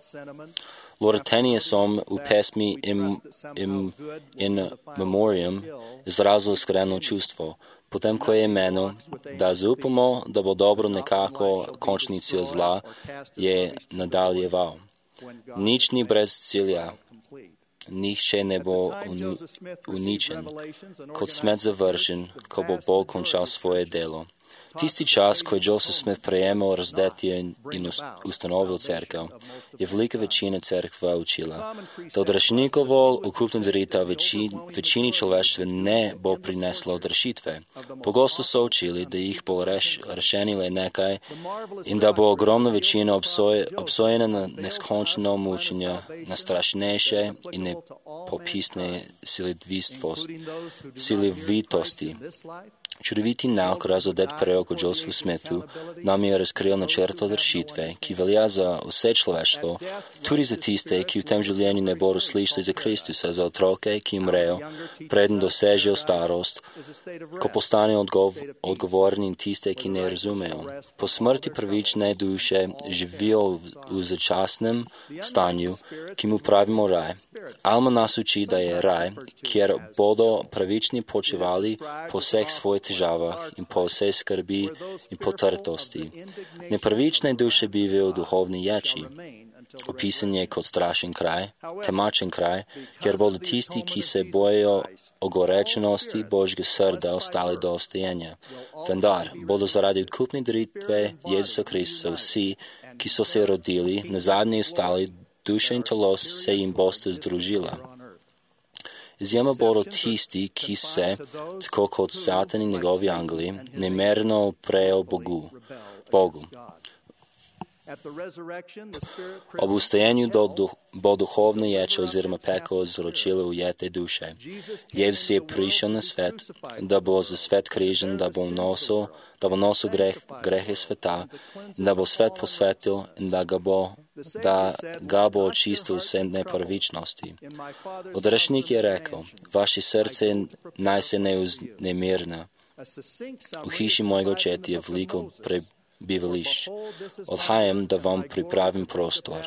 Lord Tennyson's v pesmi In, in, in Memoriam izrazil iskreno čustvo, potem ko je menil, da zaupamo, da bo dobro nekako končnico zla, je nadaljeval. Nič ni brez cilja, nihče ne bo uničen, kot smet zavržen, ko bo Bog končal svoje delo. Tisti čas, ko je Joseph Smith prejemal razdetje in ustanovil cerkev, je velika večina cerkva učila, da odrešenikovo okupno daritev večini, večini človeštva ne bo prineslo odrešitve. Pogosto so učili, da jih bo reš, rešeni le nekaj in da bo ogromna večina obsoj, obsojena na neskončno mučenje, na strašnejše in nepopisne silivitosti. Čudoviti nauk razodet prerok o Josephu Smithu nam je razkril načrt odrešitve, ki velja za vse človeštvo, tudi za tiste, ki v tem življenju ne bodo slišali za Kristusa, za otroke, ki umrejo, preden dosežejo starost, ko postanejo odgov, odgovorni in tiste, ki ne razumejo. Po smrti pravične duše živijo v, v začasnem stanju, ki mu pravimo raj. Alma nas uči, da je raj, kjer bodo pravični počivali po vseh svojih težavah in po vsej skrbi in potrtosti. Nepravične duše bivajo v duhovni ječi. Opisan je kot strašen kraj, temačen kraj, kjer bodo tisti, ki se bojejo ogorečenosti Božjega srda, ostali do ostajenja. Vendar bodo zaradi odkupne daritve Jezusa Kristusa vsi, ki so se rodili, nazadnje ostali, duša in telo se jim boste združila. Izjema bodo tisti, ki se, tako kot Satan in njegovi angeli, nemerno uprejo Bogu. Bogu. Ob ustajenju do, bo duhovne ječe oziroma peko zročilo ujete duše. Jezus je prišel na svet, da bo za svet križen, da bo nosil, da bo nosil greh, grehe sveta, da bo svet posvetil in da ga bo, da ga bo očistil vse nepravičnosti. Odrešnik je rekel, vaše srce naj se ne uznemirna. V hiši mojega očeta je veliko prebivališč. Bivališč. Odhajam, da vam pripravim prostor.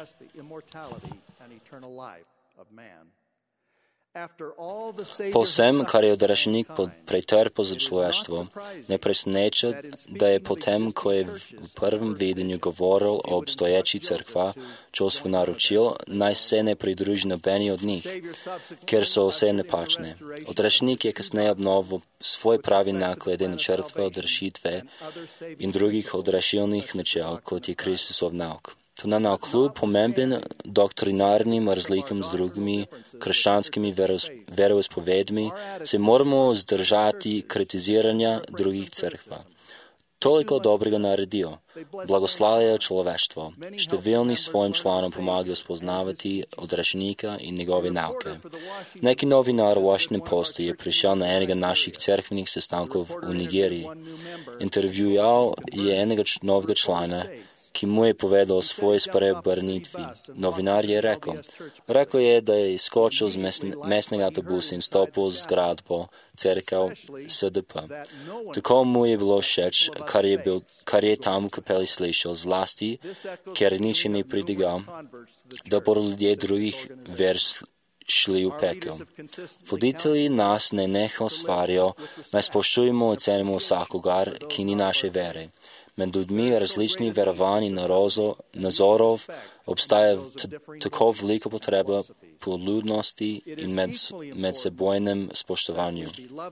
Po vsem, kar je odrešenik pretrpel za človeštvo, ne preseneča, da je potem, ko je v prvem vedenju govoril o obstoječi crkva, čovstvu naročil, naj se ne pridruži nobeni od njih, ker so vse napačne. Odrešenik je kasneje obnovil svoj pravi naklede na črtve odrešitve in drugih odrešilnih načel, kot je Kristusov nauk. To na navkljub pomemben doktrinarnim razlikam z drugimi krščanskimi veroizpovedmi se moramo zdržati kritiziranja drugih crkva. Toliko dobrega naredijo, blagoslavljajo človeštvo, številni svojim članom pomagajo spoznavati odrešenika in njegove nauke. Neki novinar v Washington Postu je prišel na enega naših cerkvenih sestankov v Nigeriji. Intervjujal je enega novega člana, ki mu je povedal o svoji spreobrnitvi. Novinar je rekel, rekel je, da je izskočil z mestnega avtobusa in stopil z zgradbo cerkev S D P. Tako mu je bilo všeč, kar je, bil, kar je tam v kapeli slišal, zlasti, ker nič ni pridigal, da bodo ljudje drugih ver šli v pekel. Voditelji nas ne neho svarijo, naj spoštujemo in cenimo vsakogar, ki ni naše vere. Med ljudmi različnih verovanj in nazorov obstaja tako velika potreba po ljudnosti in med, medsebojnem spoštovanju.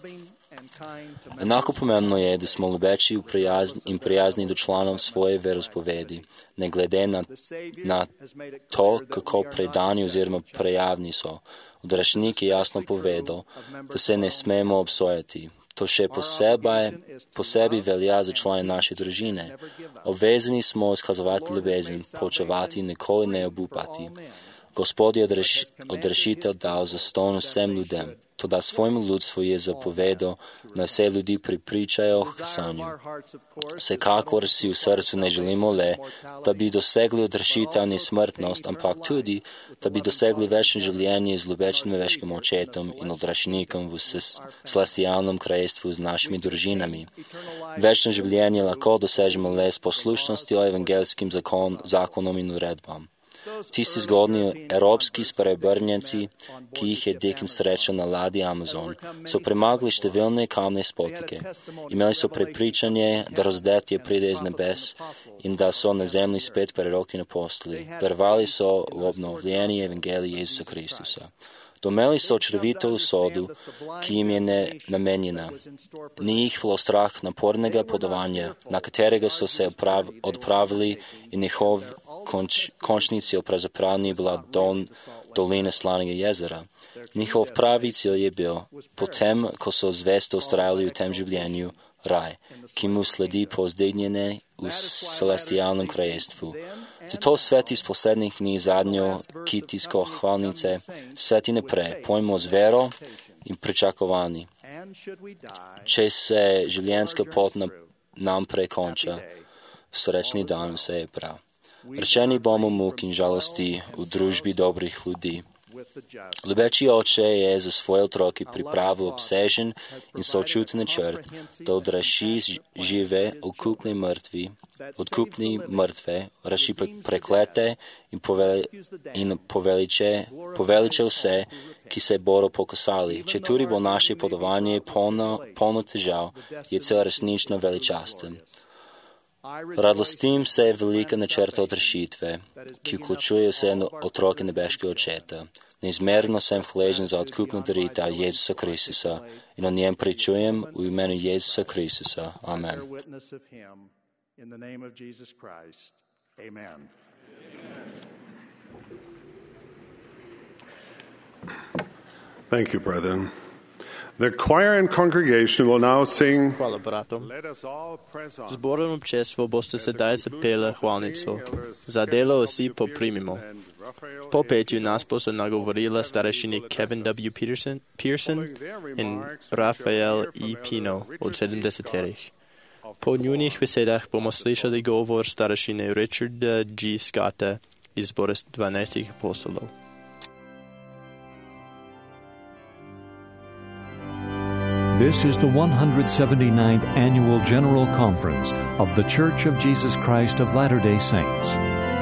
Enako pomembno je, da smo ljubeči in prijazni do članov svoje veroizpovedi, ne glede na, na to, kako predani oziroma prejavni so. Odrešenik je jasno povedal, da se ne smemo obsojati. To še posebej, posebej velja za člane naše družine. Obvezani smo izkazovati ljubezen, poučevati, nikoli ne obupati. Gospod je odreš, odrešitev dal za ston vsem ljudem, toda svojemu ljudstvu je zapovedal, da vse ljudi pripričajo k sanju. Vsekakor si v srcu ne želimo le, da bi dosegli odrešitev in smrtnost, ampak tudi, da bi dosegli večno življenje z ljubečnim veškim očetom in odrešenikom v celestialnem kraljestvu z našimi družinami. Večno življenje lahko dosežemo le s poslušnostjo evangelskim zakon, zakonom in uredbam. Tisti zgodni evropski spreobrnjenci, ki jih je Deacon srečal na ladji Amazon, so premagali številne kamne spotike. Imeli so prepričanje, da razdetje pride iz nebes in da so na zemlji spet preroki in apostoli. Verovali so v obnovljeni evangelij Jezusa Kristusa. Domeli so črvito usodu, ki jim je ne namenjena. Ni jih bilo strah napornega podovanja, na katerega so se odpravili in njihov konč, končnici pravzaprav ni bila don, dolina slanega jezera. Njihov pravi cilj je bil, potem, ko so zvesto ustrajali v tem življenju, raj, ki mu sledi povzdignjene v celestialnem kraljestvu. Zato sveti iz poslednjih dni zadnjo kitijsko hvalnice, sveti naprej, pojmo z vero in pričakovani. Če se življenjska pot nam prekonča, srečni dan vse je prav. Rečeni bomo muk in žalosti v družbi dobrih ljudi. Ljubeči oče je za svoje otroke pripravil obsežen in sočuten načrt, da odreši žive, odkupne mrtvi, odkupni mrtve, reši preklete in, poveli, in poveliče, poveliče vse, ki se bodo pokasali. Če tudi bo naše podovanje polno, polno težav, je cel resnično veličasten. Радостим се велика начерта от решитве, ки включuje се на отроки небешкия отчета. Неизмерно съм хвалежен за откупно дарита Єсуса Хриstusa и на нjem причуjem у имenu Єсуса Хриstusa. Амен. Thank you, brethren. The choir and congregation will now sing. Hvala, bratom. Let us all press on. Zborno občestvo boste sedaj zapele hvalnico. Za delo vsi poprimimo. Po petju nas boste nagovorila starešini Kevin W. Peterson, Pearson in Rafael E. Pino od sedemdesetih. Po njunih besedah bomo slišali govor starešine Richarda G. Scotta iz zbora dvanajstih apostolov. This is the one hundred seventy-ninth Annual General Conference of The Church of Jesus Christ of Latter-day Saints.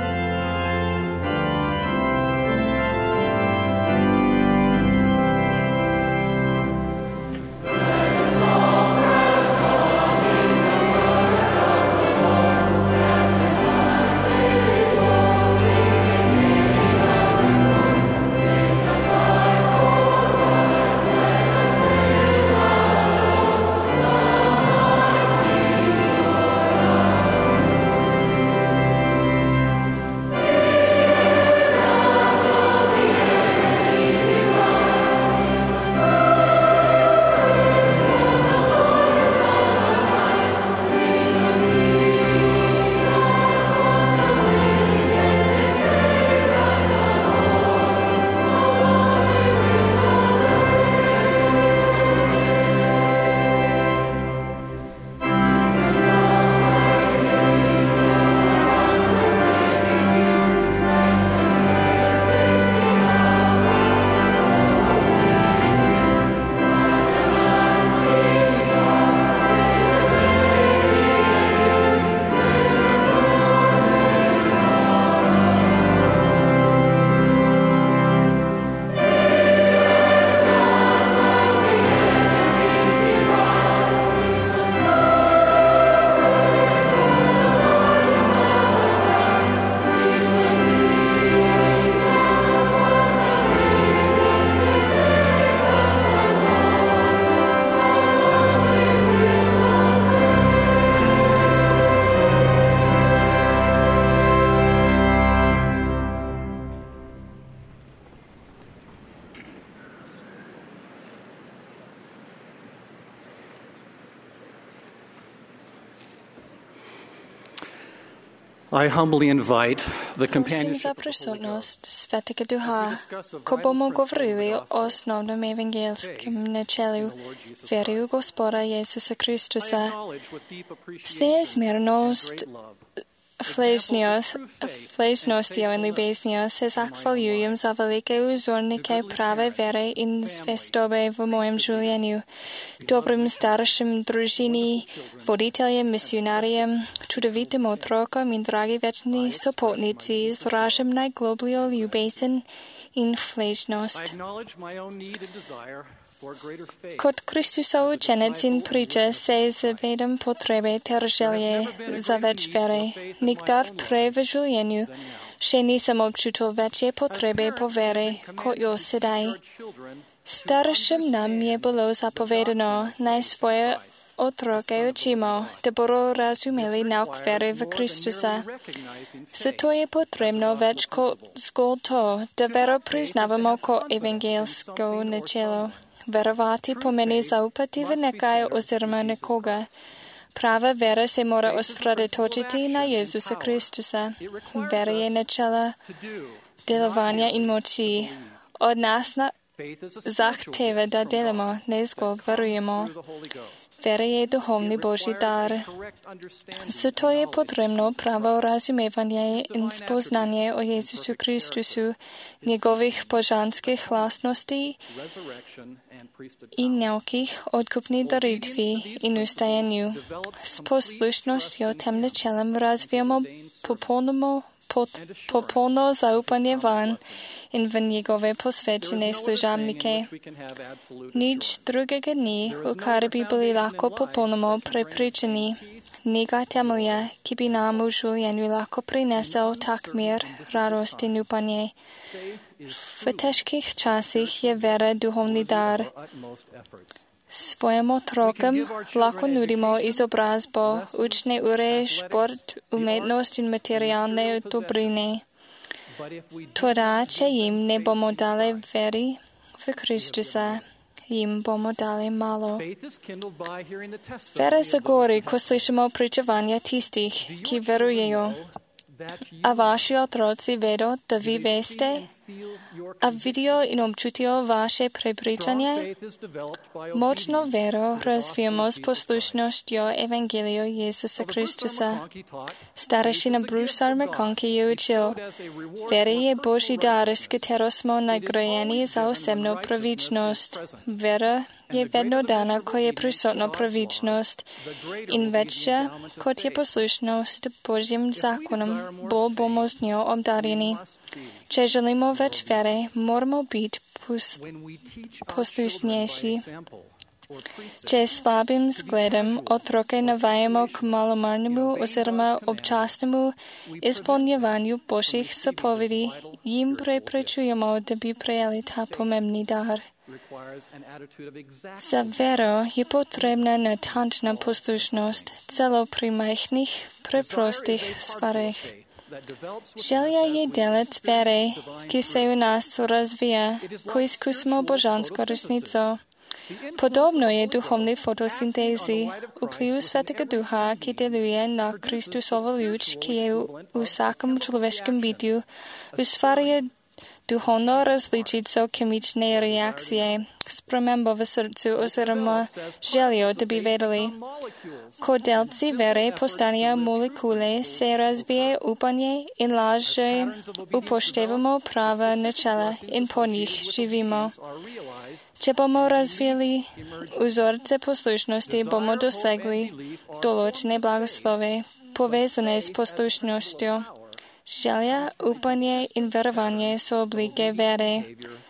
I humbly invite the Prosím companionship za prisutnost Svetega Duha, ko bomo govorili o osnovnem evangelskem načelu veri v Gospoda Jezusa Kristusa. S neizmernost fležnostjo in ljubeznijo se zahvaljujem za velike vzornike prave vere in zvestobe v mojem življenju, dobrim staršem družini, voditeljem, misionarjem, čudovitim otrokom in dragi večni sopotnici, izražam najglobljo ljubezen in fležnost. Kot Kristusov učenec in priča se zavedam potrebe ter želje za več vere. Nikdar prej v življenju še nisem občutil večje potrebe po vere, kot jo sedaj. Staršem nam je bilo zapovedano, naj svoje otroke učimo, da bodo razumeli nauk vere v Kristusa. Zato je potrebno več kot zgolj to, da vero priznavamo kot evangelsko načelo. Verovati pomeni zaupati v nekaj oziroma nekoga. Prava vera se mora osredotočiti na Jezusa Kristusa. Vera je načela delovanja in moči. Od nas na zahteva, da delamo, ne zgolj verujemo. Vera je duhovni Božji dar. Zato je potrebno pravo razumevanje in spoznanje o Jezusu Kristusu, njegovih božanskih lastnosti in naukih odkupni daritvi in ustajanju. S poslušnostjo tem načelom razvijamo popolnoma pot, popolno zaupanje van in v njegove posvečene služabnike. Nič drugega ni, v kar bi bili lahko popolnoma prepričani. Njega temelja, ki bi nam v življenju lahko prinesel tak mir, radost in upanje. V težkih časih je vera duhovni dar. Svojim otrokom lahko nudimo izobrazbo, učne ure, šport, umetnost in materialne dobrine. Toda, če jim ne bomo dali veri v Kristusa, jim bomo dali malo. Vera zagori, ko slišimo pričevanja tistih, ki verujejo. A vaši otroci vedo, da vi veste? A vidijo in občutijo vaše prepričanje? Močno vero razvijamo s poslušnostjo Evangeliju Jezusa Kristusa. Starešina Bruce McConkie je učil, vera je Božji dar, s katero smo nagrajeni za osebno pravičnost. Vera je vedno dana, ko je prisotna pravičnost in večja, kot je poslušnost Božjim zakonom, bo bomo z njo obdarjeni. Če želimo več vere, moramo biti poslušnejši. Če slabim zgledom otroke navajamo k malomarnemu oziroma občasnemu izpolnjevanju Božjih zapovedi, jim preprečujemo, da bi prejeli ta pomembni dar. Za vero je potrebna natančna poslušnost, celo pri majhnih, preprostih stvareh. Želja je delec vere, ki se v nas razvija, ko izkusimo božansko resnico. Podobno je duhovni fotosintezi, vpliv Svetega Duha, ki deluje na Kristusovo luč, ki je v vsakem človeškem bitju, ustvarja duhovno različico kemične reakcije, spremembo v srcu oziroma željo, da bi vedeli. Ko delci vere postanejo molekule, se razvije upanje in lažje upoštevamo prava načela in po njih živimo. Če bomo razvili vzorce poslušnosti, bomo dosegli določene blagoslove, povezane s poslušnostjo. Želja, upanje in verovanje so oblike vere.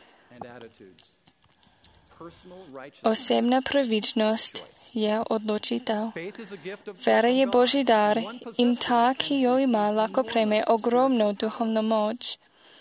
Osebna pravičnost je odločitev. Vera je Božji dar in ta, ki jo ima, lahko prejme ogromno duhovno moč.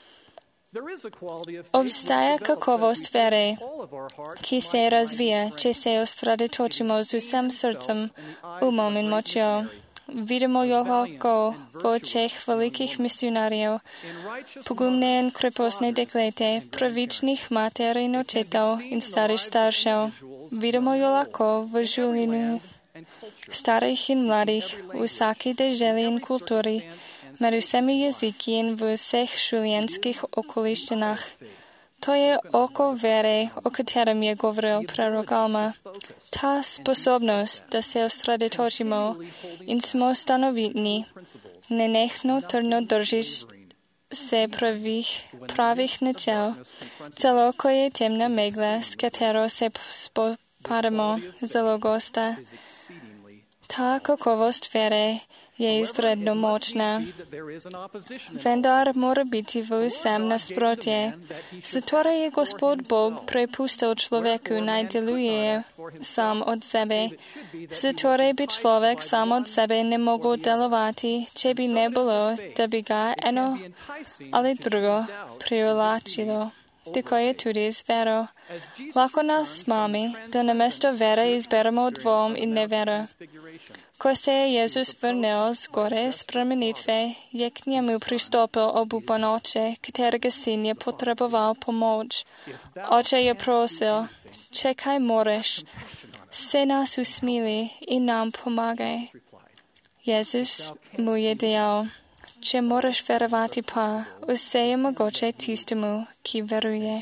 Obstaja kakovost vere, ki se razvija, če se osredotočimo z vsem srcem, umom in močjo. Vidimo jo lahko v očeh velikih misionarjev, pogumne in krepostne deklete, pravičnih mater in očetov in starih staršev. Vidimo jo lahko v življenju starih in mladih, v vsaki deželi in kulturi, med vsemi jeziki in v vseh življenjskih okoliščinah. To je oko vere, o katerem je govoril prorok Alma. Ta sposobnost, da se osredotočimo in smo stanovitni, nenehno trdno držiš se pravih, pravih načel, celo ko je temna megla, s katero se spopadamo, zelo gosta. Ta kakovost vere je izredno močna, vendar mora biti v vsem nasprotje. Zato je Gospod Bog prepustil človeku naj deluje sam od sebe. Zato bi človek sam od sebe ne mogel delovati, če bi ne bilo, da bi ga eno ali drugo privlačilo. Tako je tudi z vero. Lahko nas mami, da namesto vere izberemo dvom in nevero. Ko se je Jezus vrnil z gore spremenitve, je k njemu pristopil obupan oče, katerega sin je potreboval pomoč. Oče je prosil, če kaj moreš, se nas usmili in nam pomagaj. Jezus mu je dejal, če moraš verovati pa, vse je mogoče tistemu, ki veruje.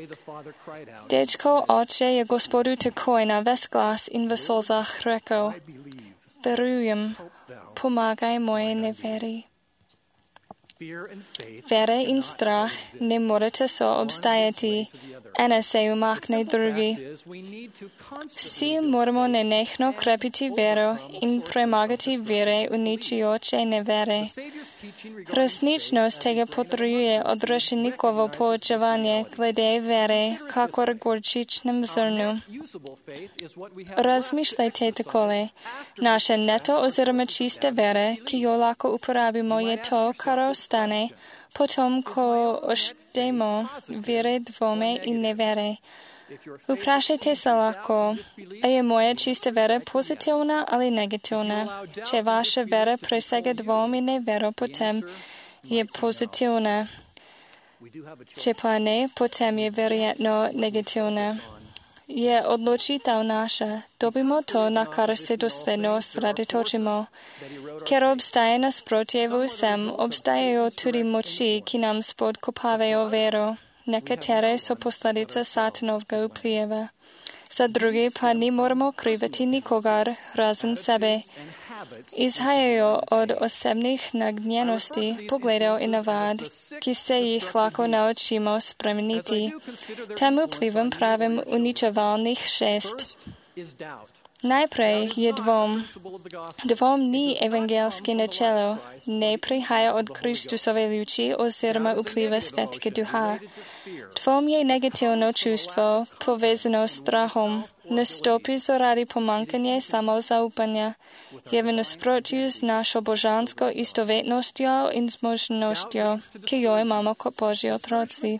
Dečko oče je Gospodu takoj na ves glas in v solzah rekel, verujem, pomagaj moje neveri. Vera in strah ne morete so obstajati, ena se umakne drugi. Vsi moramo nenehno krepiti vero in premagati vere uničujoče nevere. Resničnost tega potrjuje odrešenikovo poučevanje glede vere, kakor gorčičnem zrnu. Razmišljajte takole. Naša neto oziroma čiste vere, ki jo lahko uporabimo, je to, kar ostane, potom, ko oštejmo vere, dvome in nevere. Vprašajte se lahko, a je moja čista vera pozitivna ali negativna? Če vaša vera presega dvom in nevero, potem je pozitivna. Če pa ne, potem je verjetno negativna. Je odločitev naša, dobimo to, na kar se dosledno osredotočimo. Ker obstaja nasprotje v vsem, obstajajo tudi moči, ki nam spodkopavajo vero. Nekatere so posledica satanovega vpliva. Za druge pa ne moramo kriviti nikogar razen sebe. Izhajajo od osebnih nagnjenosti, pogledov in navad, ki se jih lahko naučimo spremeniti. Tem vplivom pravim uničevalnih šest. Najprej je dvom. Dvom ni evangelski načelo, ne prihaja od Kristusove luči oziroma vpliva svetega duha. Dvom je negativno čustvo, povezano s strahom, nastopi zaradi pomankanja samozaupanja, je v nasprotju z našo božansko istovetnostjo in zmožnostjo, ki jo imamo kot Božji otroci.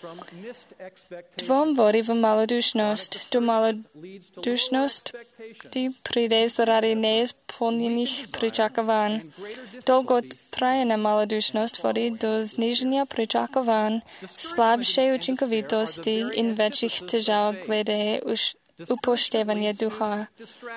Dvom vodi v malodušnost. Do malodušnosti pride zaradi neizpolnjenih pričakovanj. Dolgotrajna malodušnost vodi do znižanja pričakovanj, slabše učinkovitosti in večjih težav glede upoštevanja duha.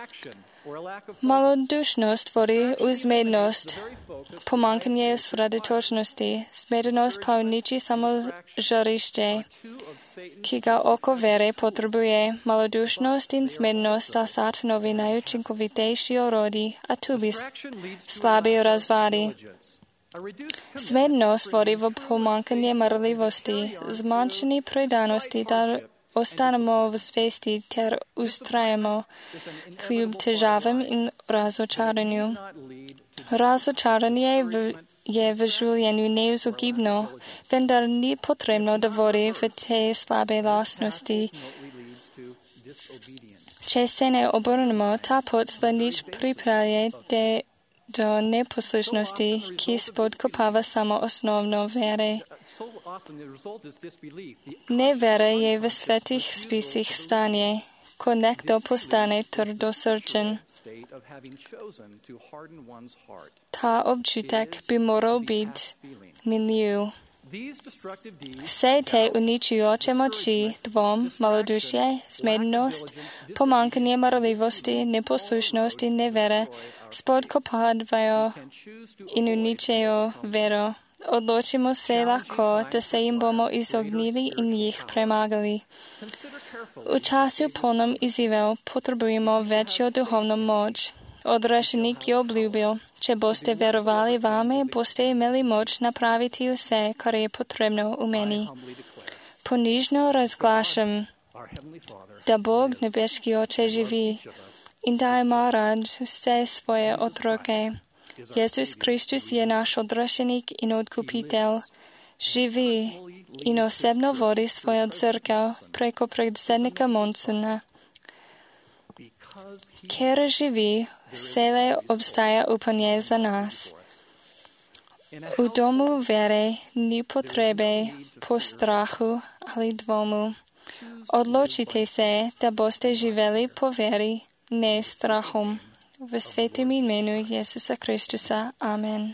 Malodušnost vodi v zmednost, pomankanje osredotočenosti, zmedenost pa uniči samo žarišče, ki ga oko vere potrebuje. Malodušnost in zmednost sta satanovi najučinkovitejši orodji, a tudi slabi razvadi. Zmednost vodi v pomankanje marljivosti, zmanjšanje predanosti, da ostanemo v zvesti ter ustrajamo kljub težavam in razočaranju. Razočaranje v, je v življenju neizogibno, vendar ni potrebno, da vodi v te slabe lastnosti. Če se ne obrnemo, ta pot slanič pripelje do neposlušnosti, ki spodkopava samo osnovno vere. Nevera je v svetih spisih stanje, ko nekdo postane trdosrčen. Ta občutek bi moral biti minljiv. Vse te uničujoče moči, dvom, malodušje, zmedenost, pomankanje marljivosti, neposlušnost in nevere spodkopavajo in uničajo vero. Odločimo se lahko, da se jim bomo izognili in jih premagali. V času polnom izzivov potrebujemo večjo duhovno moč. Odrešenik je obljubil, če boste verovali vame, boste imeli moč napraviti vse, kar je potrebno v meni. Ponižno razglašam, da Bog nebeški Oče živi in da ima rad vse svoje otroke. Jezus Kristus je naš odrešenik in odkupitelj. Živi in osebno vodi svojo crkvo preko predsednika Monsona. Ker živi, vselej obstaja upanje za nas. V domu vere ni potrebe po strahu ali dvomu. Odločite se, da boste živeli po veri, ne strahom. V svetem imenu Jezusa Kristusa. Amen.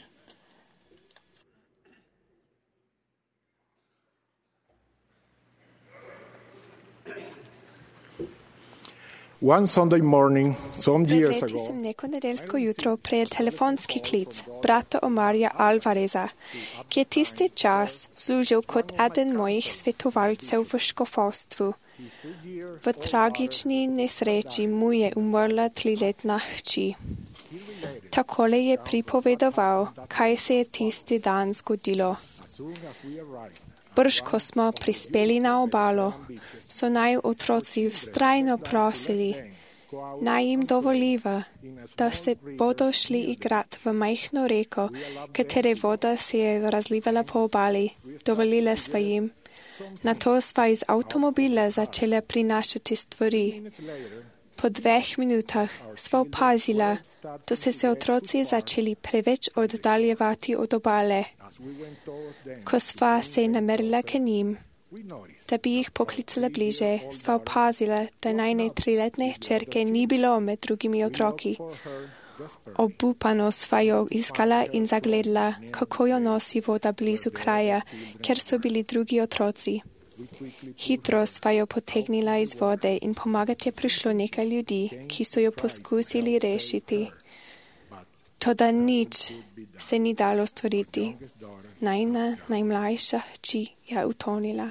One Sunday morning, some years Pred leti ago, sem neko nedeljsko jutro prejel telefonski klic brata Omarja Alvareza, ki je tisti čas služil kot eden mojih svetovalcev v škofovstvu. V tragični nesreči mu je umrla triletna hči. Takole je pripovedoval, kaj se je tisti dan zgodilo. Brž ko smo prispeli na obalo, so naj otroci vztrajno prosili, naj jim dovoliva, da se bodo šli igrat v majhno reko, katere voda se je razlivala po obali. Dovolila sva jim. Nato sva iz avtomobila začela prinašati stvari. Po dveh minutah sva opazila, da so se otroci začeli preveč oddaljevati od obale. Ko sva se namerila k njim, da bi jih poklicala bliže, sva opazila, da najne triletne hčerke ni bilo med drugimi otroki. Obupano sva jo iskala in zagledala, kako jo nosi voda blizu kraja, kjer so bili drugi otroci. Hitro sva jo potegnila iz vode in pomagati je prišlo nekaj ljudi, ki so jo poskusili rešiti. Toda nič se ni dalo storiti. Najna najmlajša hči je utonila.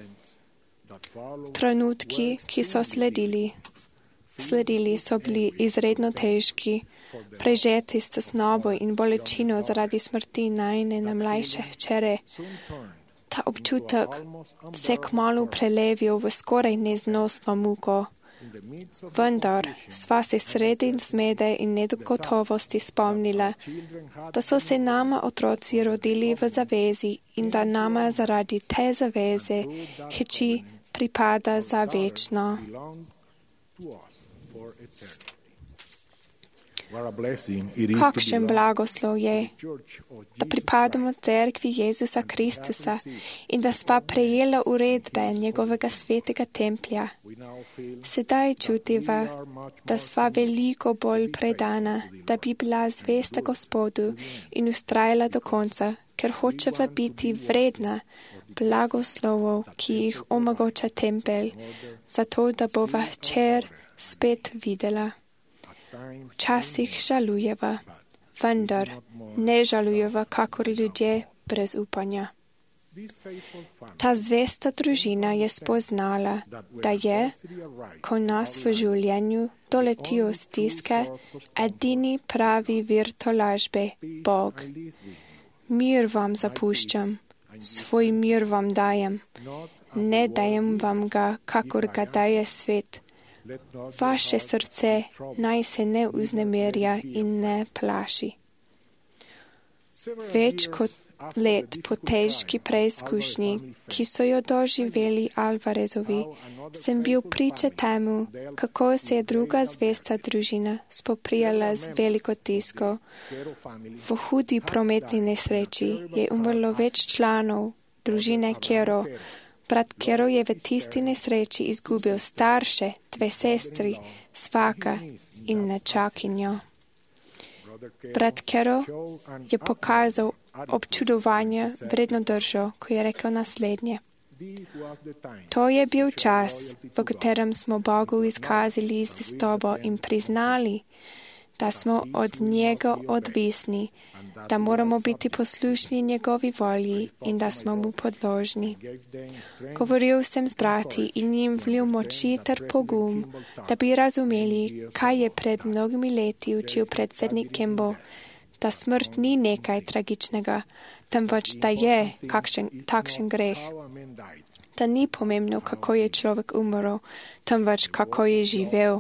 Trenutki, ki so sledili, sledili so bili izredno težki, prežeti s tesnobo in bolečino zaradi smrti najne najmlajše hčere. Ta občutek se kmalu prelevil v skoraj neznosno muko. Vendar sva se sredi zmede in negotovosti spomnila, da so se nama otroci rodili v zavezi in da nama zaradi te zaveze hči pripada za večno. Kakšen blagoslov je, da pripadamo cerkvi Jezusa Kristusa in da sva prejela uredbe njegovega svetega templja. Sedaj čutiva, da sva veliko bolj predana, da bi bila zvesta Gospodu in ustrajala do konca, ker hočeva biti vredna blagoslovov, ki jih omogoča tempelj, zato da bova hčer spet videla. Včasih žalujeva, vendar ne žalujeva kakor ljudje brez upanja. Ta zvesta družina je spoznala, da je, ko nas v življenju doletijo stiske, edini pravi vir tolažbe, Bog. Mir vam zapuščam, svoj mir vam dajem, ne dajem vam ga, kakor ga daje svet. Vaše srce naj se ne vznemirja in ne plaši. Več kot let po težki preizkušnji, ki so jo doživeli Alvarezovi, sem bil priča temu, kako se je druga zvesta družina spoprijala z veliko tisko. V hudi prometni nesreči je umrlo več članov družine Kero. Brat Kero je v tisti nesreči izgubil starše, dve sestri, svaka in nečakinjo. Brat Kero je pokazal občudovanje vredno držo, ko je rekel naslednje. To je bil čas, v katerem smo Bogu izkazali zvestobo in priznali, da smo od njega odvisni, da moramo biti poslušni njegovi volji in da smo mu podložni. Govoril sem z brati in jim vlil moči ter pogum, da bi razumeli, kaj je pred mnogimi leti učil predsednik Kembo, da smrt ni nekaj tragičnega, temveč da je kakšen, takšen greh. Da ni pomembno, kako je človek umrl, temveč kako je živel.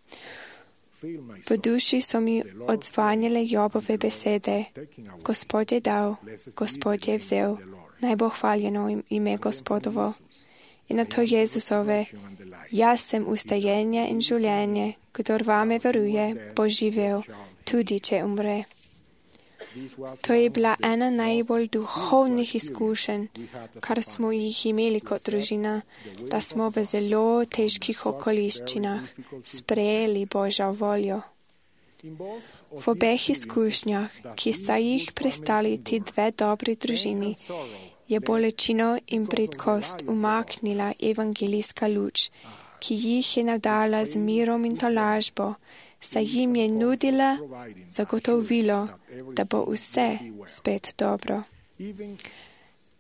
V duši so mi odzvanjale Jobove besede. Gospod je dal, Gospod je vzel. Naj bo hvaljeno ime Gospodovo. In na to Jezusove, jaz sem ustajenje in življenje, kdor vame veruje, bo živel, tudi če umre. To je bila ena najbolj duhovnih izkušenj, kar smo jih imeli kot družina, da smo v zelo težkih okoliščinah sprejeli Božjo voljo. V obeh izkušnjah, ki sta jih prestali ti dve dobri družini, je bolečino in bridkost umaknila evangelijska luč, ki jih je navdala z mirom in tolažbo, saj jim je nudila zagotovilo, da bo vse spet dobro.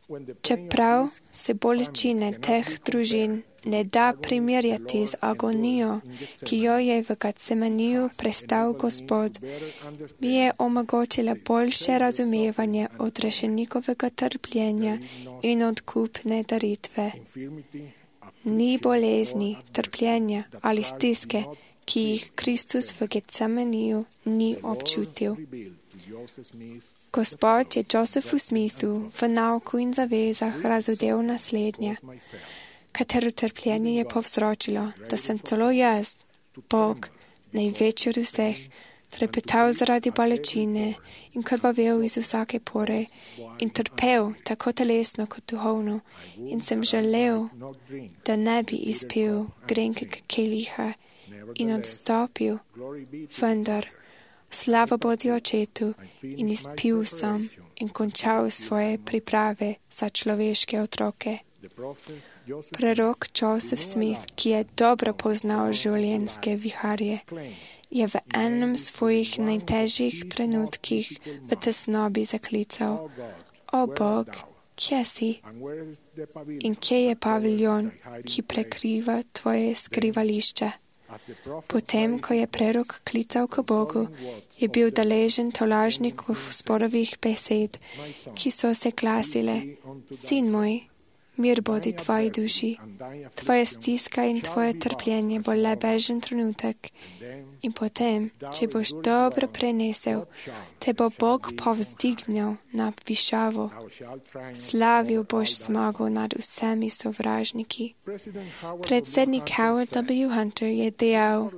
Čeprav se bolečine teh družin ne da primerjati z agonijo, ki jo je v Getsemaniju prestal Gospod, mi je omogočila boljše razumevanje odrešenikovega trpljenja in odkupne daritve. Ni bolezni, trpljenja ali stiske, ki jih Kristus v Getsemaniju ni občutil. Gospod je Josephu Smithu v nauku in zavezah razodel naslednje, katero trpljenje je povzročilo, da sem celo jaz, Bog, največji od vseh, trepetal zaradi bolečine in krvavel iz vsake pore in trpel tako telesno kot duhovno in sem želel, da ne bi izpil grenkega keliha in odstopil, vendar slava Božji Očetu in izpil sem in končal svoje priprave za človeške otroke. Prorok Joseph Smith, ki je dobro poznal življenjske viharje, je v enem svojih najtežjih trenutkih v tesnobi zaklical: O Bog, kje si? In kje je paviljon, ki prekriva tvoje skrivališče? Potem, ko je prerok klical k Bogu, je bil deležen tolažnih Gospodovih besed, ki so se glasile: Sin moj, mir bodi tvoji duši, tvoja stiska in tvoje trpljenje bo le bežen trenutek. In potem, če boš dobro prenesel, te bo Bog povzdignil na višavo. Slavil boš zmago nad vsemi sovražniki. Predsednik Howard W. Hunter je dejal: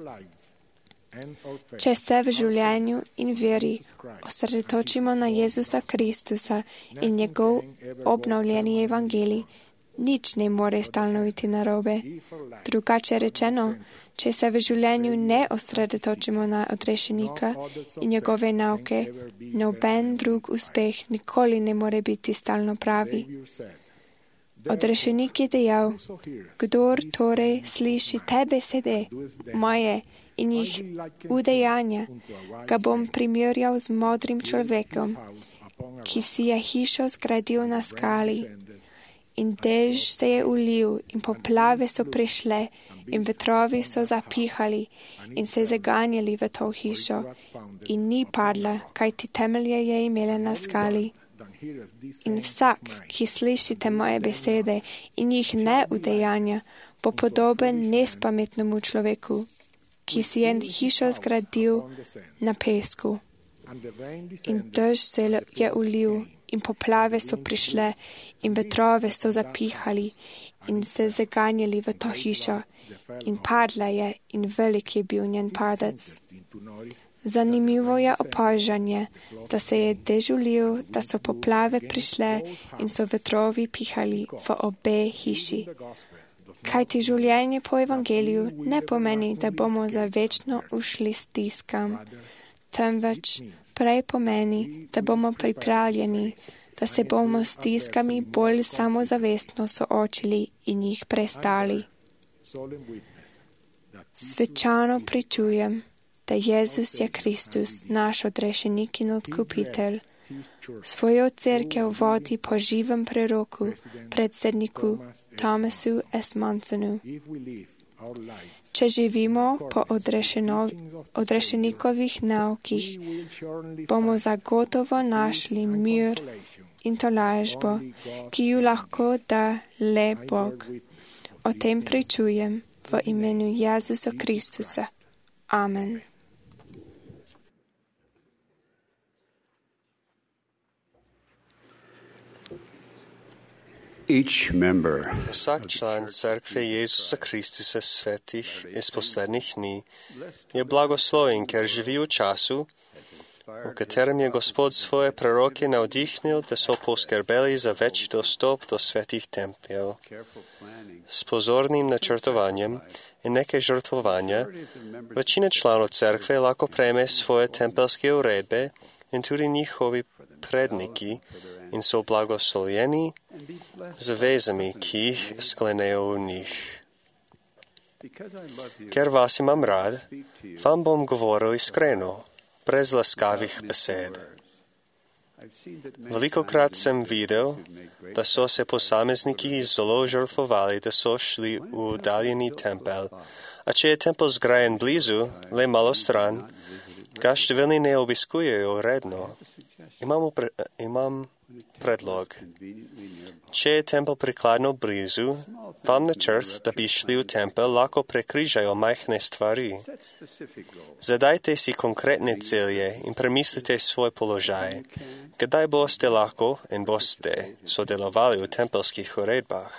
Če se v življenju in veri osredotočimo na Jezusa Kristusa in njegov obnovljeni evangelij, nič ne more stalno iti narobe. Drugače rečeno, če se v življenju ne osredotočimo na odrešenika in njegove nauke, noben drug uspeh nikoli ne more biti stalno pravi. Odrešenik je dejal: Kdor torej sliši te besede moje in jih udejanja, ga bom primerjal z modrim človekom, ki si je hišo zgradil na skali. In dež se je ulil in poplave so prišle in vetrovi so zapihali in se zaganjali v to hišo. In ni padla, kajti temelje je imela na skali. In vsak, ki slišite moje besede in jih ne udejanja, bo podoben nespametnemu človeku, ki si je hišo zgradil na pesku. In dež se je ulil in poplave so prišle in vetrove so zapihali in se zaganjali v to hišo. In padla je in velik je bil njen padec. Zanimivo je opažanje, da se je dež ulil, da so poplave prišle in so vetrovi pihali v obe hiši. Kajti življenje po evangeliju ne pomeni, da bomo za večno ušli stiskam, temveč prej pomeni, da bomo pripravljeni, da se bomo s stiskami bolj samozavestno soočili in jih prestali. Svečano pričujem, da Jezus je Kristus, naš odrešenik in odkupitelj. Svojo cerkev vodi po živem preroku, predsedniku Thomasu S. Monsonu. Če živimo po odrešenikovih naukih, bomo zagotovo našli mir in tolažbo, ki ju lahko da le Bog. O tem pričujem v imenu Jezusa Kristusa. Amen. Vsak član Cerkve Jezusa Kristusa svetih iz poslednjih dni je blagoslovljen, ker živi v času, v katerem je Gospod svoje proroke navdihnil, da so poskrbeli za večji dostop do svetih templjev. S pozornim načrtovanjem in nekaj žrtvovanja, večina članov Cerkve lahko prejme svoje tempelske uredbe in tudi njihovi predniki in so blagoslovljeni z vezami, ki jih sklenejo v njih. Ker vas imam rad, vam bom govoril iskreno, brez laskavih besed. Velikokrat sem videl, da so se posamezniki zelo žrtvovali, da so šli v oddaljeni tempel. A če je tempel zgrajen blizu, le malo stran, ga številni ne obiskujejo redno. Imamo pre, imam predlog. Če je tempel prikladno blizu, vam načrt, da bi šli v tempel, lahko prekrižajo majhne stvari. Zadajte si konkretne cilje in premislite svoj položaj. Kdaj boste lahko in boste sodelovali v tempelskih uredbah?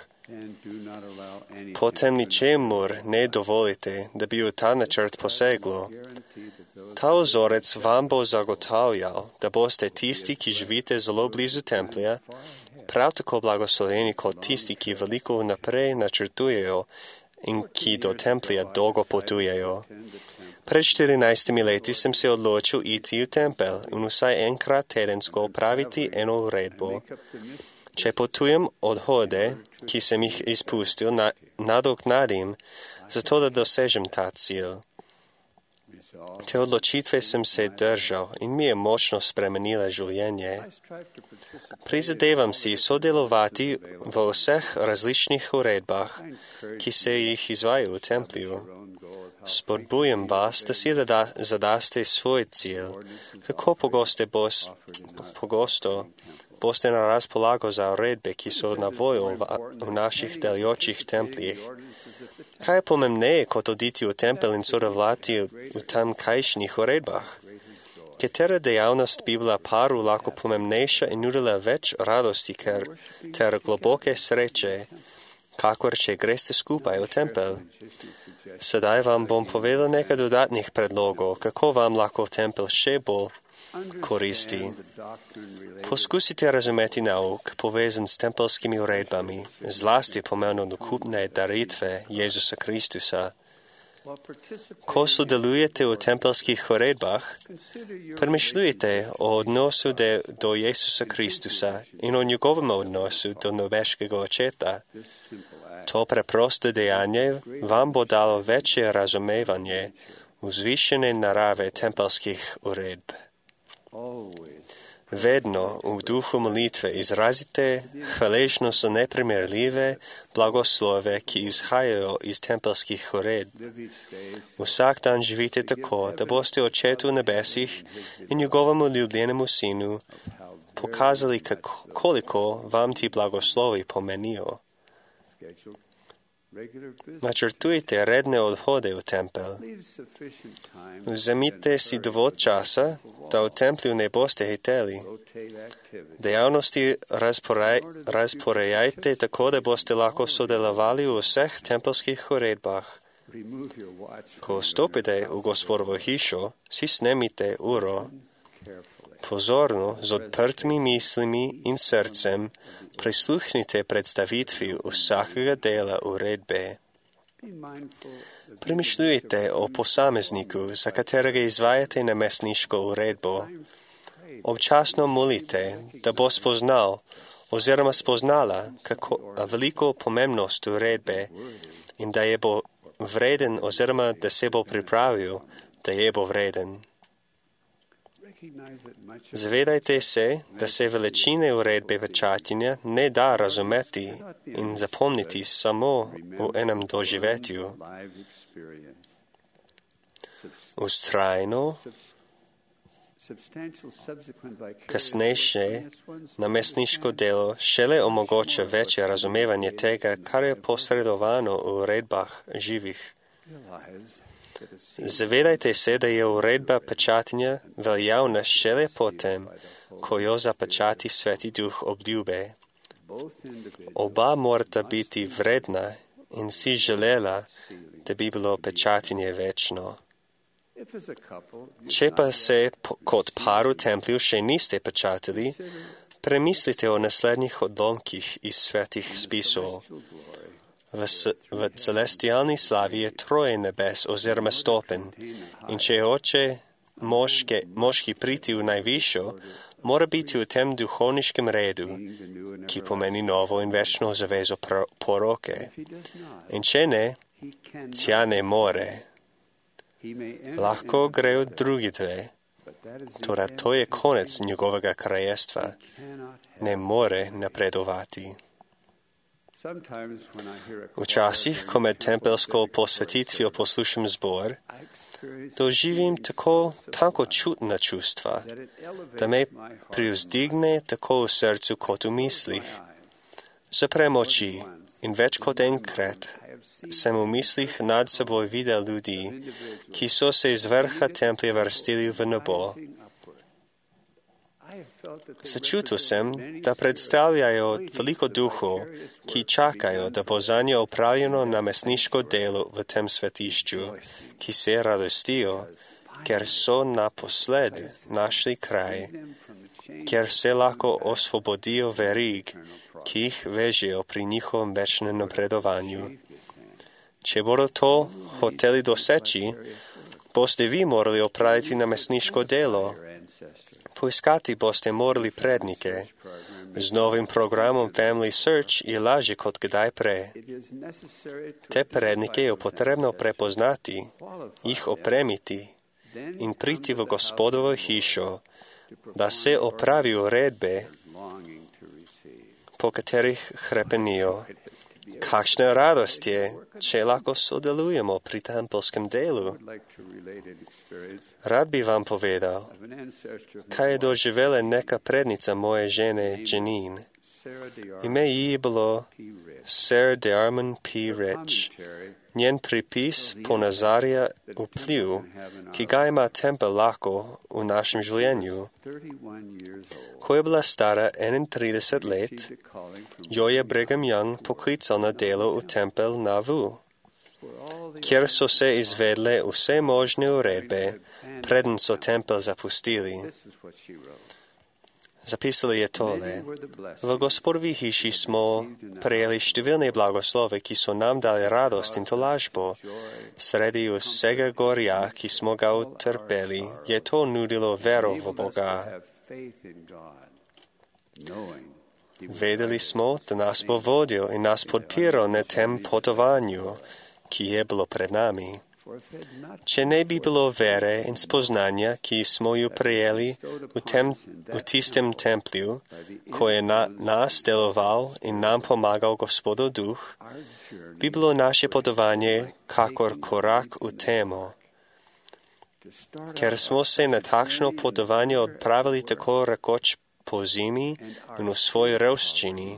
Potem ničemur ne dovolite, da bi v ta načrt poseglo. Ta vzorec vam bo zagotavljal, da boste tisti, ki živite zelo blizu templja, prav tako blagosloveni kot tisti, ki veliko naprej načrtujejo in ki do templja dolgo potujejo. Pred štirinajstimi leti sem se odločil iti v tempel in vsaj enkrat tedensko opraviti eno uredbo. Če potujem odhode, ki sem jih izpustil, na, nadoknadim, zato da dosežem ta cilj. Te odločitve sem se držal in mi je močno spremenila življenje. Prizadevam si sodelovati v vseh različnih uredbah, ki se jih izvaja v templju. Spodbujam vas, da si da zadaste svoj cilj, kako pogosto, bos, pogosto boste na razpolago za uredbe, ki so na voljo v, v naših delujočih templjih. Kaj je pomembneje, kot oditi v tempel in sodelovati v tamkajšnjih uredbah? Katera dejavnost bi bila paru lahko pomembnejša in nudila več radosti ker, ter globoke sreče, kakor če greste skupaj v tempel? Sedaj vam bom povedal nekaj dodatnih predlogov, kako vam lahko tempel še bolj koristi. Poskusite razumeti nauk, povezan s tempelskimi uredbami, zlasti pomembno dokupne daritve Jezusa Kristusa. Ko sodelujete v tempelskih uredbah, premišljujte o odnosu de, do Jezusa Kristusa in o njegovem odnosu do nebeškega očeta. To preprosto dejanje vam bo dalo večje razumevanje vzvišene narave tempelskih uredb. Vedno v duhu molitve izrazite hvaležnost za neprimerljive blagoslove, ki izhajajo iz tempelskih uredb. Vsak dan živite tako, da boste očetu v nebesih in njegovemu ljubljenemu sinu pokazali, kako, koliko vam ti blagoslovi pomenijo. Načrtujte redne odhode v tempel. Vzemite si dovolj časa, da v templju ne boste hiteli. Dejavnosti razporej, razporejajte tako, da boste lahko sodelovali v vseh tempelskih uredbah. Ko vstopite v Gospodovo hišo, si snemite uro. Pozorno, z odprtimi mislimi in srcem, prisluhnite predstavitvi vsakega dela uredbe. Premišljujte o posamezniku, za katerega izvajate namestniško uredbo. Občasno molite, da bo spoznal oziroma spoznala kako veliko pomembnost uredbe in da je bo vreden oziroma da se bo pripravil, da je bo vreden. Zavedajte se, da se veličine uredbe večatinja ne da razumeti in zapomniti samo v enem doživetju. Ustrajno, kasnejše namestniško delo šele omogoča večje razumevanje tega, kar je posredovano v uredbah živih. Zavedajte se, da je uredba pečatenja veljavna šele potem, ko jo zapečati Sveti Duh obljube. Oba morata biti vredna in si želela, da bi bilo pečatenje večno. Če pa se kot par v templju še niste pečatili, premislite o naslednjih odlomkih iz svetih spisov. V, v celestialni slavi je troje nebes oziroma stopen in če hoče moške, moški priti v najvišjo, mora biti v tem duhovniškem redu, ki pomeni novo in večno zavezo poroke. In če ne, tja ne more. Lahko gre v drugi dve, Toda to je konec njegovega kraljestva. Ne more napredovati. Včasih, ko med tempelsko posvetitvijo poslušam zbor, doživim tako tankočutna čustva, da me privzdigne tako v srcu kot v mislih. Zaprem oči in več kot enkrat sem v mislih nad seboj videl ljudi, ki so se iz vrha templja vrstili v nebo. Začutil sem, da predstavljajo veliko duhov, ki čakajo, da bo zanje opravljeno namestniško delo v tem svetišču, ki se radostijo, ker so naposled našli kraj, kjer se lahko osvobodijo verig, ki jih vežejo pri njihovem večnem napredovanju. Če bodo to hoteli doseči, boste vi morali opraviti namestniško delo. Poiskati boste morali prednike. Z novim programom Family Search je lažje kot kdaj prej. Te prednike je potrebno prepoznati, jih opremiti in priti v Gospodovo hišo, da se opravi uredbe, po katerih hrepenijo. Kakšna radost je, če lahko sodelujemo pri tempelskem delu. Rad bi vam povedal, kaj je doživela neka prednica moje žene Janine. Ime ji je bilo Sarah Darman P. Rich. Njen pripis ponazarja vpliv, ki ga ima tempel lahko v našem življenju. Ko je bila stara enaintrideset let, jo je Brigham Young poklical na delo v tempel Nauvoo, kjer so se izvedle vse možne uredbe, preden so tempel zapustili. Zapisali je tole. V Gospodovi hiši smo prejeli številne blagoslove, ki so nam dali radost in tolažbo. Sredi vsega gorja, ki smo ga utrpeli, je to nudilo vero v Boga. Vedeli smo, da nas bo vodil in nas podpiral na tem potovanju, ki je bilo pred nami. Če ne bi bilo vere in spoznanja, ki smo ju prejeli v, tem, v tistem templju, ko je na, nas deloval in nam pomagal Gospodov duh, bi bilo naše potovanje kakor korak v temo. Ker smo se na takšno potovanje odpravili tako rekoč po zimi in v svoji revščini.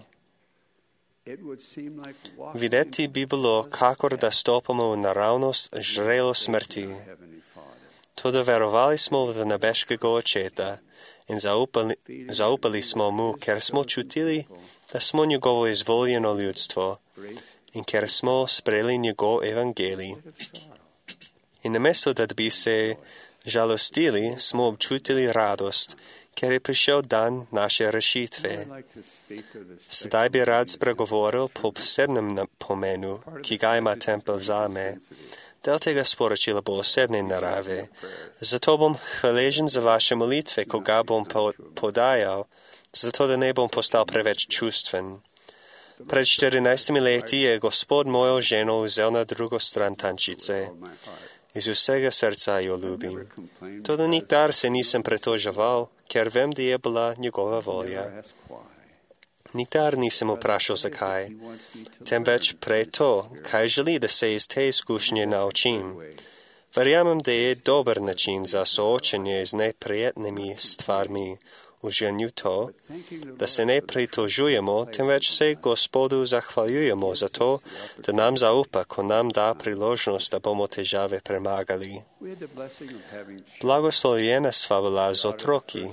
Videti bi bilo, kakor da stopamo v naravnost žrelo smrti. Toda verovali smo v nebeškega očeta in zaupali, zaupali smo mu, ker smo čutili, da smo njegovo izvoljeno ljudstvo in ker smo sprejeli njegov evangelij. In namesto, da bi se žalostili, smo občutili radost, ker je prišel dan naše rešitve. Sedaj bi rad spregovoril po posebnem pomenu, ki ga ima tempel zame. Del tega sporočila bo osebne narave, zato bom hvaležen za vaše molitve, ko ga bom podajal, zato da ne bom postal preveč čustven. Pred štirinajstimi leti je Gospod mojo ženo vzel na drugo stran tančice. Iz vsega srca jo ljubim. Toda nikdar se nisem pretoževal, ker vem, da je bila njegova volja. Nikdar nisem vprašal, zakaj, temveč prej to, kaj želi, da se iz te izkušnje naučim. Verjamem, da je dober način za soočenje z neprijetnimi stvarmi v življenju to, da se ne pritožujemo, temveč se Gospodu zahvaljujemo za to, da nam zaupa, ko nam da priložnost, da bomo težave premagali. Blagoslovljena sva bila z otroki.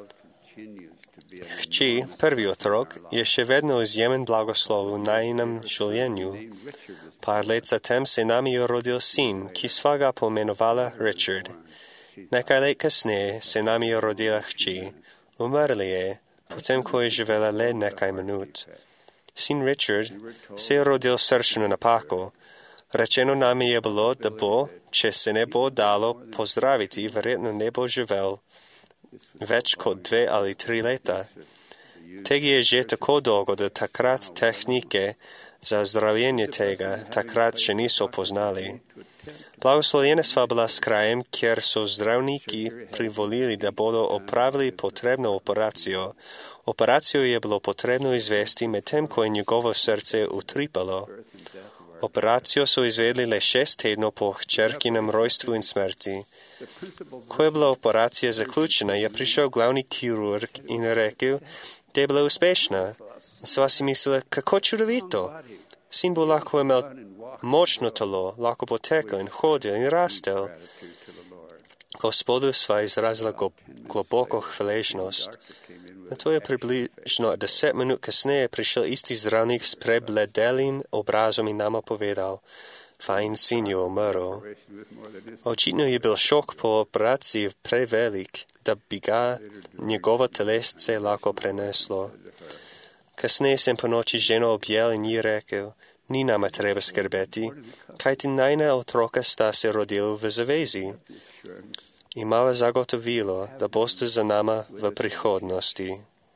Hči, prvi otrok, je še vedno izjemen blagoslov v najinem življenju. Par let zatem se nam je rodil sin, ki sva ga pomenovala Richard. Nekaj let kasneje se nam je rodila hči. Umrli je, potem ko je živela le nekaj minut. Sin Richard se je rodil srčno napako. Rečeno nam je bilo, da bo, če se ne bo dalo pozdraviti, verjetno ne bo živel več kot dve ali tri leta. Tega je že tako dolgo, da takrat tehnike za zdravljenje tega takrat še niso poznali. Blagoslovljena sva bila s krajem, kjer so zdravniki privolili, da bodo opravili potrebno operacijo. Operacijo je bilo potrebno izvesti medtem, ko je njegovo srce utripalo. Operacijo so izvedli le šest tednov po hčerkinem rojstvu in smrti. Ko je bila operacija zaključena, je prišel glavni kirurg in rekel, da je bila uspešna. Sva si mislila, kako čudovito. Sin bo lahko imel močno telo, lahko bo tekel in hodil in rastel. Gospodu sva izrazila globoko hvaležnost. Nato je približno deset minut kasneje prišel isti zdravnik s prebledelim obrazom in nama povedal, fajn sin je umrl. Očitno je bil šok po operaciji prevelik, da bi ga njegovo telesce lahko preneslo. Kasneje sem po noči ženo objel in ji rekel, ni nama treba skrbeti, kajti najna otroka sta se rodila v zavezi. Imava zagotovilo, da boste za nama v prihodnosti.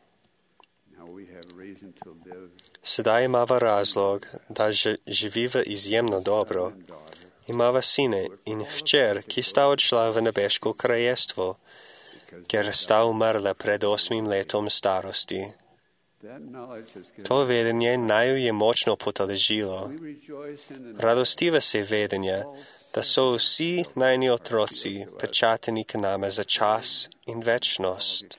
Sedaj imava razlog, da živiva izjemno dobro. Imava sine in hčer, ki sta odšla v nebeško kraljestvo, ker sta umrla pred osmim letom starosti. To vedenje naju je močno poteležilo. Radostiva se vedenja, da so vsi najni otroci pečateni k nama za čas in večnost.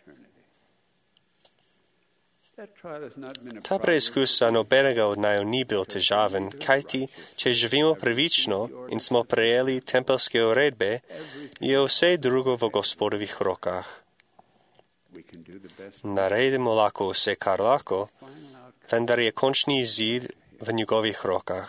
Ta preizkus za nobenega od naju ni bil težaven, kajti, če živimo pravično in smo prejeli tempelske uredbe, je vse drugo v Gospodovih rokah. Naredimo lahko vse, kar lahko, vendar je končni izid v njegovih rokah.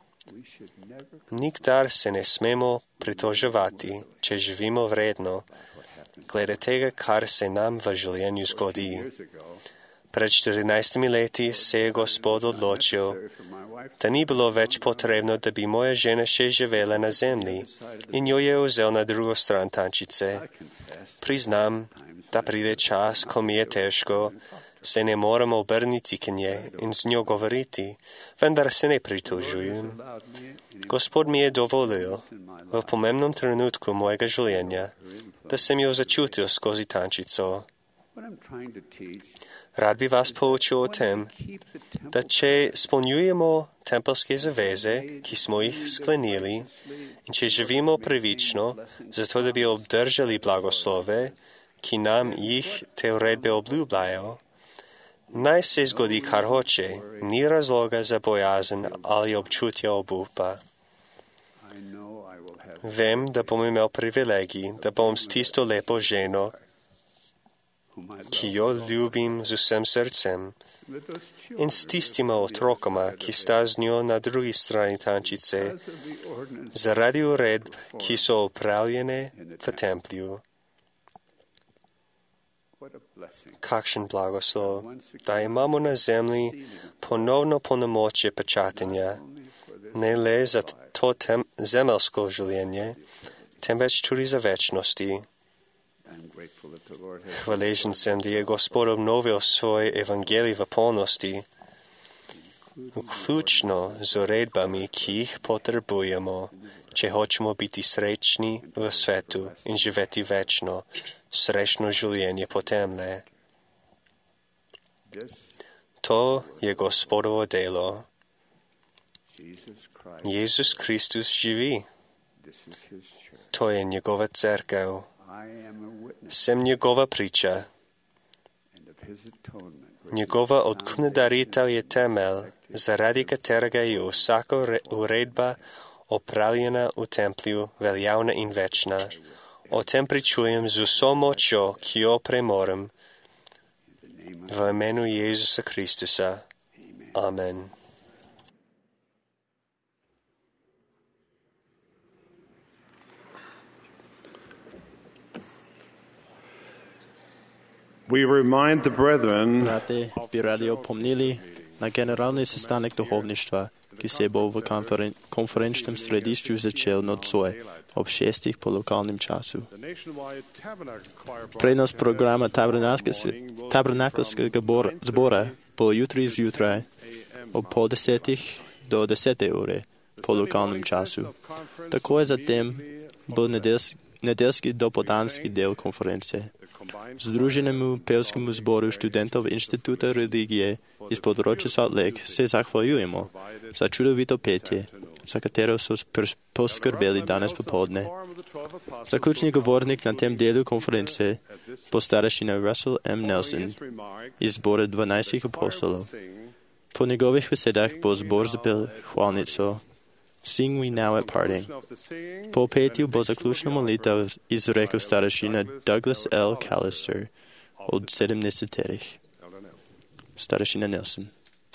Nikdar se ne smemo pritoževati, če živimo vredno, glede tega, kar se nam v življenju zgodi. Pred štirinajstimi leti se je Gospod odločil, da ni bilo več potrebno, da bi moja žena še živela na zemlji in jo je vzel na drugo stran tančice. Priznam, da pride čas, ko mi je težko, se ne moremo obrniti k njej in z njo govoriti, vendar se ne pritožujem. Gospod mi je dovolil v pomembnem trenutku mojega življenja, da sem jo začutil skozi tančico. Rad bi vas poučil o tem, da če spolnjujemo tempelske zaveze, ki smo jih sklenili, in če živimo pravično, zato da bi obdržali blagoslove, ki nam jih te uredbe obljubljajo, naj se zgodi, kar hoče, ni razloga za bojazen ali občutja obupa. Vem, da bom imel privilegij, da bom s tisto lepo ženo, ki jo ljubim z vsem srcem, in s tistima otrokoma, ki sta z njo na drugi strani tančice, zaradi uredb, ki so opravljene v templju. Kakšen blagoslov, da imamo na zemlji ponovno polnomočje pečatenja, ne le za to tem, zemeljsko življenje, temveč tudi za večnosti. Hvaležen sem, da je Gospod obnovil svoj evangelij v polnosti, vključno z uredbami, ki jih potrebujemo, če hočemo biti srečni v svetu in živeti večno, srečno življenje potemle. To je Gospodovo delo. Jezus Kristus živi. To je njegova cerkev. Sem njegova priča. Njegova odkupna daritev je temelj, zaradi katerega je vsaka uredba opravljena v templju veljavna in večna. O tem pričujem z vso močjo, ki jo premorem. V imenu Jezusa Kristusa. Amen. We remind the brethren Brate, bi radi opomnili na generalni sestanek duhovništva, ki se bo v konferen konferenčnem središču začel nocoj ob šestih po lokalnem času. Prenos programa tabernakelskega zbora bo jutri zjutraj ob pol desetih do desete ure по локалном часу. Такой затем был неделски, неделски доподански дел конференции. Združenému pevskému zboru študentov Inštitúta religie iz področja Salt Lake se zahvaljujemo za čudovito petje, za katero so poskrbeli danes popodne. Zaključni govornik na tem delu konference bo starešina Russell M. Nelson iz zbora dvanajstih apostolov. Po njegovih besedah bo zbor zapel hvalnico Sing We Now at Parting. Po petju bo zaključno molitev izrekel starešina Douglas L. Callister od sedemdesetih. Starešina Nelson.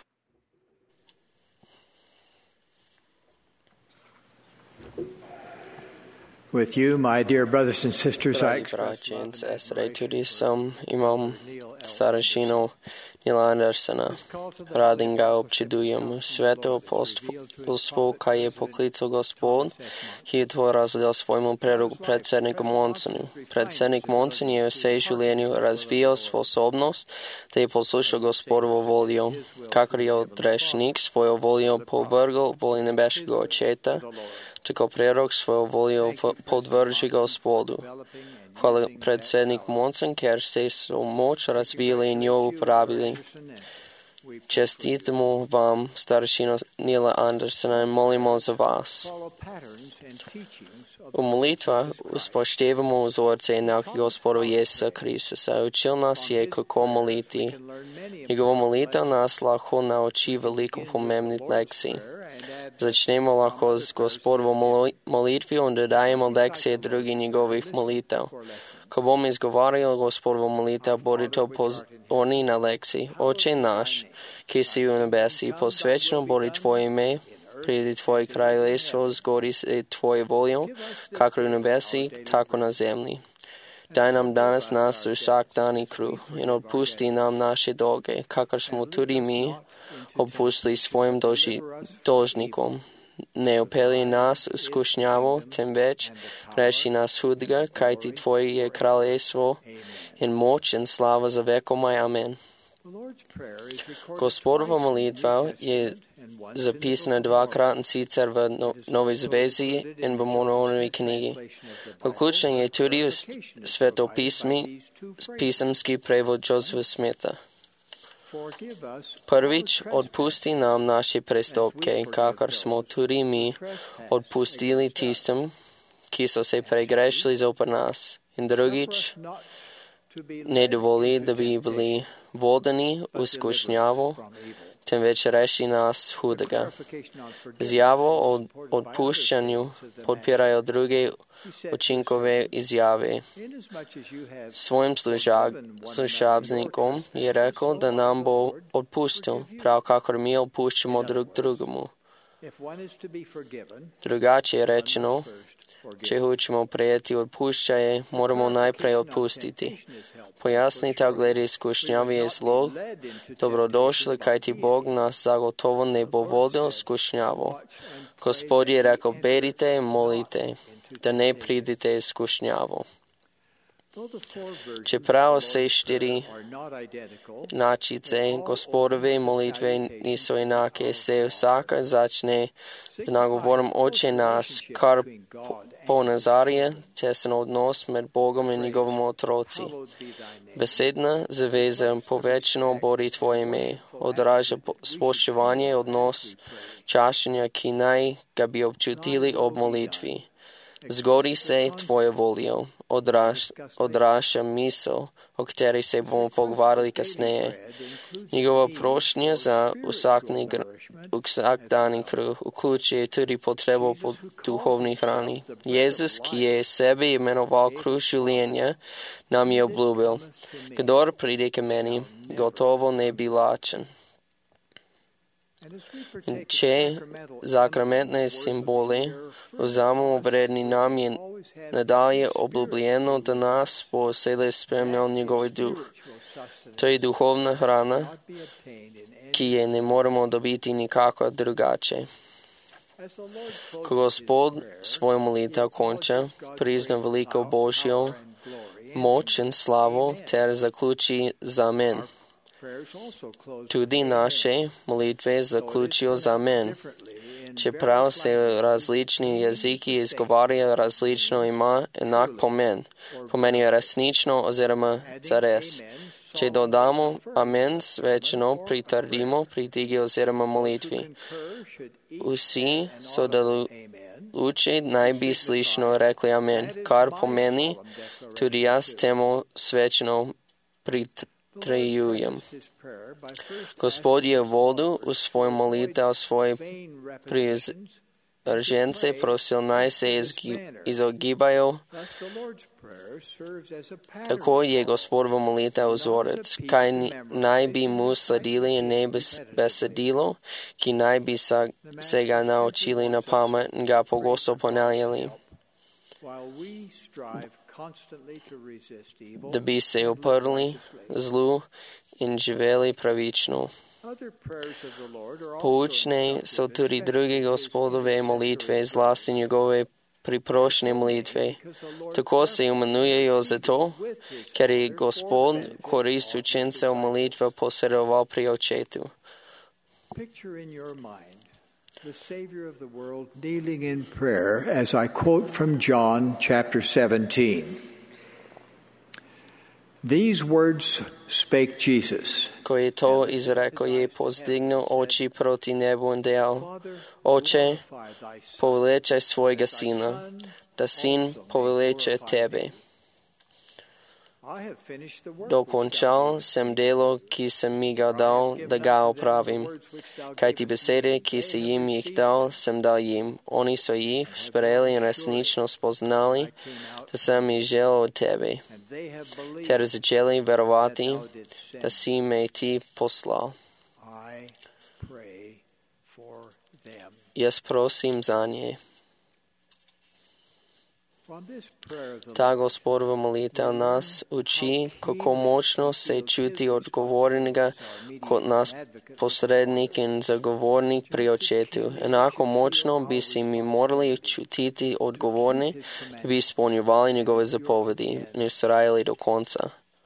With you, my dear brothers and sisters, I braći i sestre, tudi sam imam starešinu Nila Andersena. Radim ga občudujem. Sveto apostolstvo, kaj je poklical Gospod, je to razdelil svojemu prerogu predsedniku Monsonu. Predsednik Monson je v vsej življenju razvijal sposobnost, da je poslušal Gospodovo voljo. Kakor je odrešnik svojo voljo povrgel voli nebeškega očeta, tako prerok svojo voljo podvrži Gospodu. Hvala predsednik Monson, ker ste so moč razvili in jo uporabili. Čestitamo vam, starešino Nila Andersena, in molimo za vas. V molitvah uspoštevamo vzorce in nauke Gospoda Jezusa Kristusa. Učil nas je, kako moliti. Njegova molitev nas lahko nauči veliko pomembnih lekcij. Začnemo lahko z Gospodovo molitvijo in dodajemo lekcije drugih njegovih molitev. Ko bomo izgovarjali Gospodovo molitev, bodite pozorni na lekciji. Oče naš, ki si v nebesi, posvečeno bodi tvoje ime, pridi tvoje kraljestvo, zgodi se tvoje voljo, kakor v nebesi, tako na zemlji. Daj nam danes nas vsakdanji kruh in odpusti nam naše dolge, kakor smo tudi mi odpustili svojim dolžnikom. Ne upelji nas v skušnjavo, temveč reši nas hudega, kajti tvoje je kraljestvo in moč in slava za vekomaj. Amen. Gospodova molitva je zapisana dvakrat in sicer v Novi zvezi in v Mormonovi knjigi. Vključen je tudi v svetopisemski prevod Josepha Smitha. Prvič, odpusti nam naše prestopke, kakor smo tudi mi odpustili tistim, ki so se pregrešili zoper nas. In drugič, ne dovoli, da bi bili vodeni v skušnjavo, temveč reši nas hudega. Izjavo o odpuščanju podpirajo druge učinkove izjave. Svojim slušabnikom je rekel, da nam bo odpustil, prav kakor mi odpuščamo drug drugemu. Drugače je rečeno, če hočemo prejeti odpuščaje, moramo najprej odpustiti. Pojasnitev glede skušnjave je zelo dobrodošla, kajti Bog nas zagotovo ne bo vodil skušnjavo. Gospod je rekel, berite in molite, da ne pridite skušnjavo. Čeprav vse štiri načice Gospodove molitve niso enake, se vsaka začne z nagovorom Oče nas, kar ponazarja tesen odnos med Bogom in njegovim otroci. Besedna zaveza povečano bodi tvoje ime, odraža spoštovanje odnos čašenja, ki naj ga bi občutili ob molitvi. Zgodi se tvoje voljo, odraž, odraža misel, o kateri se bomo pogovarjali kasneje. Njegova prošnja za vsakni, vsakdanji kruh vključuje tudi potrebo po duhovni hrani. Jezus, ki je sebe imenoval kruh življenja, nam je obljubil, kdor pride k meni, gotovo ne bi lačen. In če zakramentne simbole vzamemo vredni, nam je nadalje obljubljeno, da nas bo vselej spremljal njegov duh. To je duhovna hrana, ki je ne moremo dobiti nikako drugače. Ko Gospod svojo molitev konča, prizna veliko Božjo moč in slavo ter zaključi za amen. Tudi naše molitve zaključijo za amen. Čeprav se različni jeziki izgovarjajo različno, ima enak pomen. Pomen je resnično oziroma zares. Če dodamo amen, svečano pritrdimo pritigi oziroma molitvi. Vsi sodelujoči naj bi slišno rekli amen, kar pomeni, tudi jaz temu svečano pritrjujem. Gospod je vodil v svoj molitev svoje prizržence, prosil naj se izogibajo. Tako je Gospod v molitev vzorec, kaj naj bi mu sledili in ne besedilo, ki naj bi se ga naučili na pamet in ga pogosto ponavljali, da bi se uprli zlu in živeli pravično. Poučne so tudi druge Gospodove molitve, zlasti njegove priprošnje molitve. Tako se imenujejo zato, ker je Gospod korist učencev molitve posredoval pri očetu. The Savior of the world kneeling in prayer, as I quote from John chapter seventeen. These words spake Jesus. Ko je to izrekel, je pozdignil oči proti nebu in dejal: Oče, poveličaj svojega sina, da sin poveliča tebe. Dokončal sem delo, ki sem mi ga dal, da ga opravim. Kajti besede, ki si jim jih dal, sem dal jim. Oni so jih sprejeli in resnično spoznali, da sem jih želel od tebe, ter začeli verovati, da si me ti poslal. Jaz prosim za nje. Ta Gospod v molitev nas uči, kako močno se čuti odgovornega kot nas posrednik in zagovornik pri očetu. Enako močno bi si mi morali čutiti odgovorni, da bi izpolnjevali njegove zapovedi in vztrajali do konca.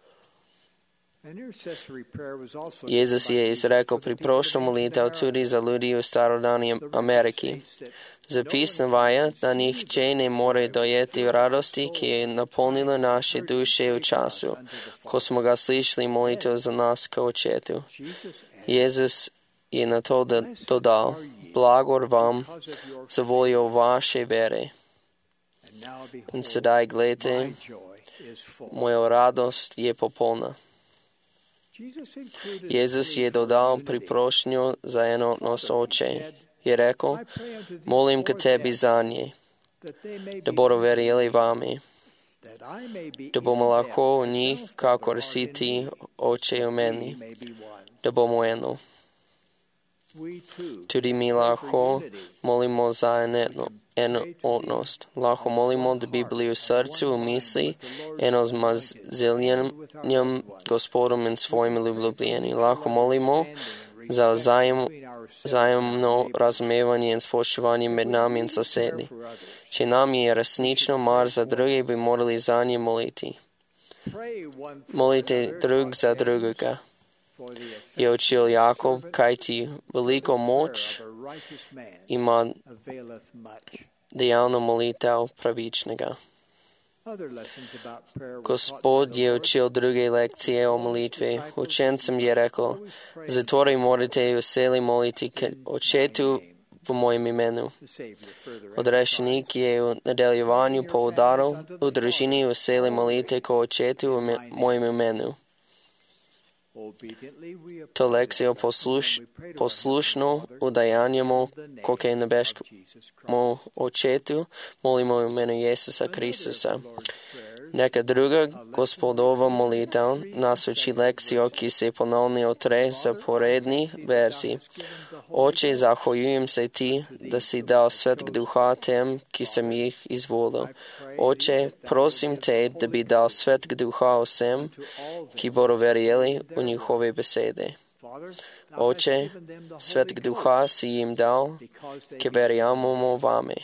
Jezus je izrekel priprošno molitev tudi za ljudi v starodavni Ameriki. Zapis navaja, da nihče ne more dojeti radosti, ki je napolnila naše duše v času, ko smo ga slišali molitev za nas k očetu. Jezus je na to dodal: blagor vam za voljo vaše vere. In sedaj gledajte, moja radost je popolna. Jezus je dodal priprošnjo za enotnost Oče. Je rekel: molim k tebi za nje, da bodo verjeli vame, da bomo lahko v njih, kakor si ti, Oče, v meni, da bomo eno. Tudi mi lahko molimo za enotnost. Lahko molimo, da bi bili v srcu, v misli, eno z maziljenjem Gospodom in svojimi ljubljeni. Lahko molimo za vzajem vzajemno razumevanje in spoštovanje med nami in sosedi. Če nam je resnično mar za druge, bi morali za nje moliti. Molite drug za drugega. Je učil Jakob, kajti veliko moč ima dejavno molitev pravičnega. Gospod je učil druge lekcije o molitvi. Učencem je rekel: zatorej morate veseli moliti k očetu v mojem imenu. Odrešenik je v nadaljevanju poudaril: v družini veseli molite k očetu v mojem imenu. To lekcijo posluš, poslušno udajanjamo, ko kaj nebeškemu očetu, molimo v imenu Jezusa Kristusa. Neka druga Gospodova molitev nas uči lekcijo, ki se ponovno otre zaporedni verzi. Oče, zahvaljujem se ti, da si dal svetega duha tem, ki sem jih izvolil. Oče, prosim te, da bi dal svetega duha vsem, ki bodo verjeli v njihove besede. Oče, svetega duha si jim dal, ki verjamemo vame.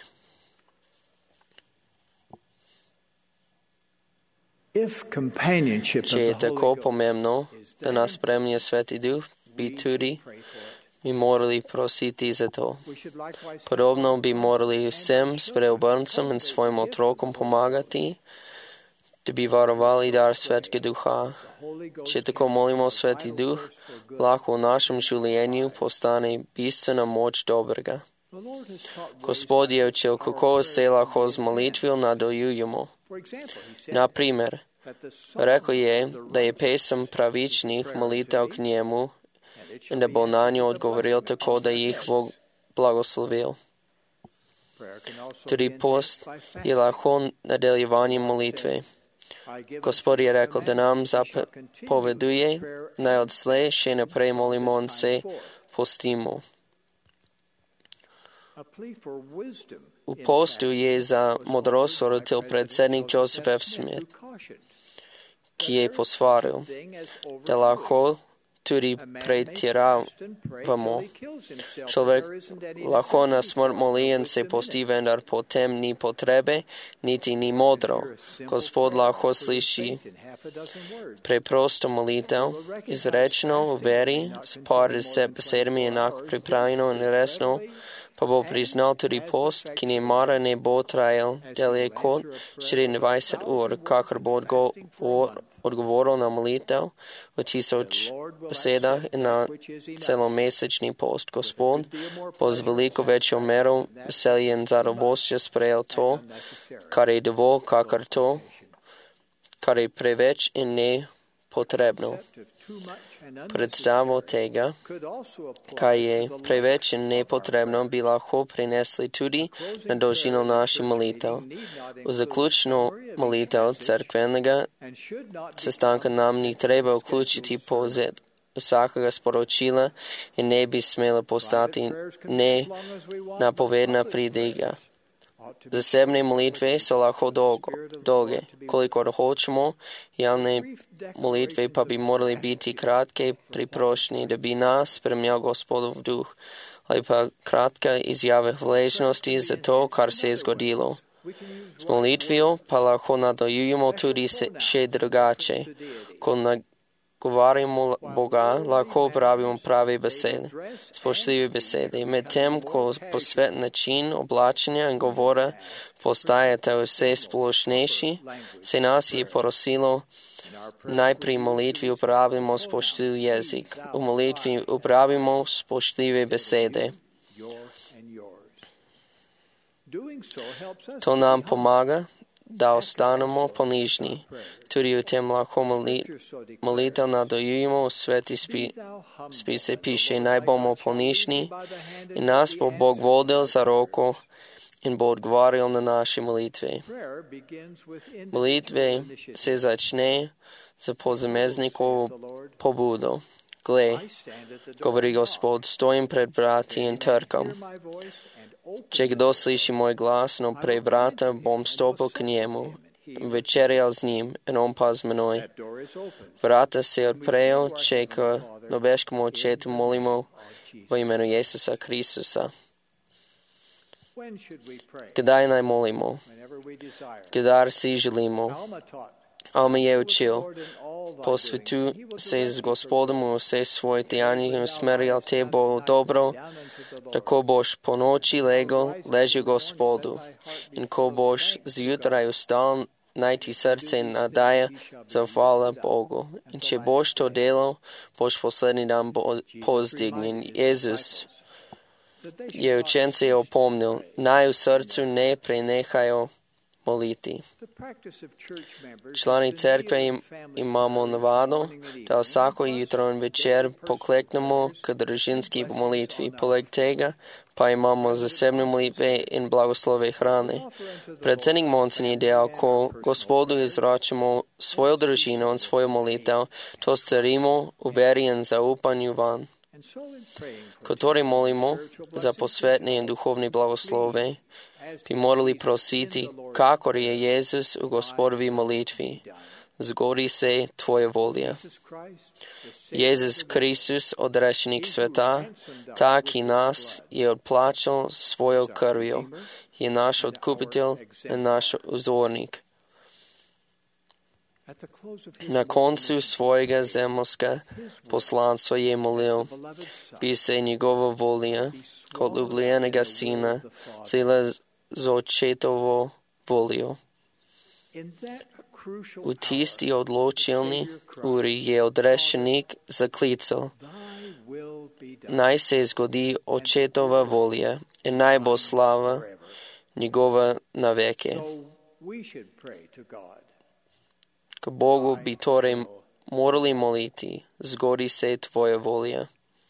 Če je tako pomembno, da nas spremlja Sveti Duh, bi tudi bi morali prositi za to. Podobno bi morali vsem spreobrncem in svojim otrokom pomagati, da bi varovali dar Svetega Duha. Če tako molimo Sveti Duh, lahko v našem življenju postane bistvena moč dobrega. Gospod je učil, kako se lahko z molitvijo nadaljujemo. Naprimer, rekel je, da je pesem pravičnih molitev k njemu in da bo na njo odgovoril tako, da jih bo blagoslovil. Tudi post je lahko nadaljevanje molitve. Gospod je rekel, da nam zapoveduje, naj odslej še naprej molimo in se postimo. V postu je za modrost rodil predsednik Joseph F. Smith, ki je posvaril, da lahko tudi pretiravamo. Človek lahko na smrt moli in se posti, vendar potem ni potrebe, niti ni modro. Gospod lahko sliši preprosto molitev, izrečeno v veri, s par deset besedami enako pripravljeno in resno, pa bo priznal tudi post, ki ne mara ne bo trajal dlje kot štiriindvajset ur, kakor bo odgovor, odgovoril na molitev v tisoč besedah in na celomesečni post. Gospod bo z veliko večjo mero veselja in zadovoljstva sprejel to, kar je dovolj, kakor to, kar je preveč in nepotrebno. Predstavo tega, kaj je preveč in nepotrebno, bi lahko prinesli tudi na dolžino naših molitev. V zaključno molitev cerkvenega sestanka nam ni treba vključiti povzet vsakega sporočila in ne bi smela postati nenapovedna pridiga. Zasebne molitve so lahko dolgo, dolge, kolikor hočemo, javne molitve pa bi morali biti kratke priprošnje, da bi nas spremljal Gospodov duh, ali pa kratka izjava hvaležnosti za to, kar se je zgodilo. S molitvijo pa lahko nadaljujemo tudi še drugače. Ko nagovarjamo Boga, lahko uporabimo prave besede, spoštljive besede. Medtem, ko posvet način oblačenja in govora postajate vse splošnejši, se nas je porosilo, naj pri molitvi uporabimo spoštljiv jezik. V molitvi uporabimo spoštljive besede. To nam pomaga, da ostanemo ponižni. Tudi v tem lahko molitev nadaljujemo, v sveti spi, spise piše, naj bomo ponižni in nas bo Bog vodil za roko in bo odgovarjal na naše molitve. Molitve se začne za pozameznikovo pobudo. Gle, govori Gospod, stojim pred vrati in trkam. Če kdo sliši moj glas, no prej vrata, bom stopil k njemu, večerjal z njim in on pa z menoj. Vrata se odprejo, če k nebeškemu očetu molimo v imenu Jezusa Kristusa. Kdaj naj molimo? Kdaj si želimo? Alma je učil, posvetuj se z Gospodom v vse svoje dejanje in usmerjal te bo dobro, tako boš po noči legel, leži Gospodu. In ko boš zjutraj vstal, naj ti srce nadaja zahvala Bogu. In če boš to delal, boš poslednji dan povzdignjen. Jezus je učence opomnil, naj v srcu ne prenehajo moliti. Člani cerkve im, imamo navado, da vsako jutro in večer pokleknemo k družinski molitvi. Poleg tega pa imamo zasebne molitve in blagoslove hrane. Predsednik Monsen je dejal, ko Gospodu izročimo svojo družino in svojo molitev, to storimo v veri in zaupanju van. Ko torej molimo za posvetne in duhovne blagoslove, bi morali prositi, kakor je Jezus v Gospodovi molitvi. Zgodi se tvoja volja. Jezus Kristus, odrešenik sveta, ta, ki nas je odplačal svojo krvjo, je naš odkupitelj in naš vzornik. Na koncu svojega zemljska poslanstva je molil, bi se njegova volja kot ljubljenega sina zela z očetovo voljo. V tisti odločilni uri je odrešenik zaklical, naj se zgodi očetova volja in naj bo slava njegova na veke. K Bogu bi torej morali moliti, zgodi se tvoja volja.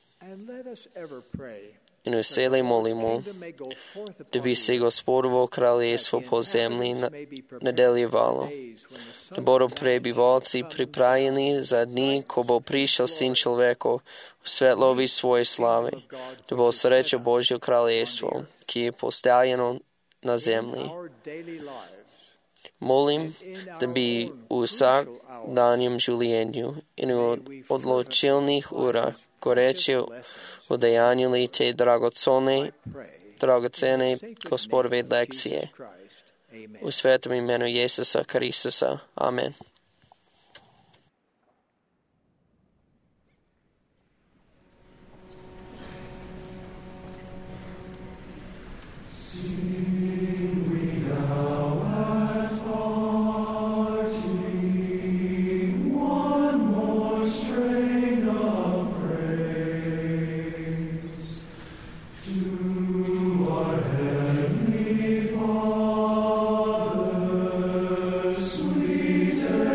In vselej molimo, da bi se Gospodovo kraljestvo po zemlji nadaljevalo, da bodo prebivalci pripravljeni za dni, ko bo prišel Sin človekov v svetlovi svoje slave, da bo sreča Božjo kraljestvo, ki je postavljeno na zemlji. Molim, da bi v vsakdanjem življenju in v odločilnih urah goreče udejanjili te dragocene, dragocene Gospodove lekcije. V svetom imenu Jezusa Kristusa. Amen. Sweet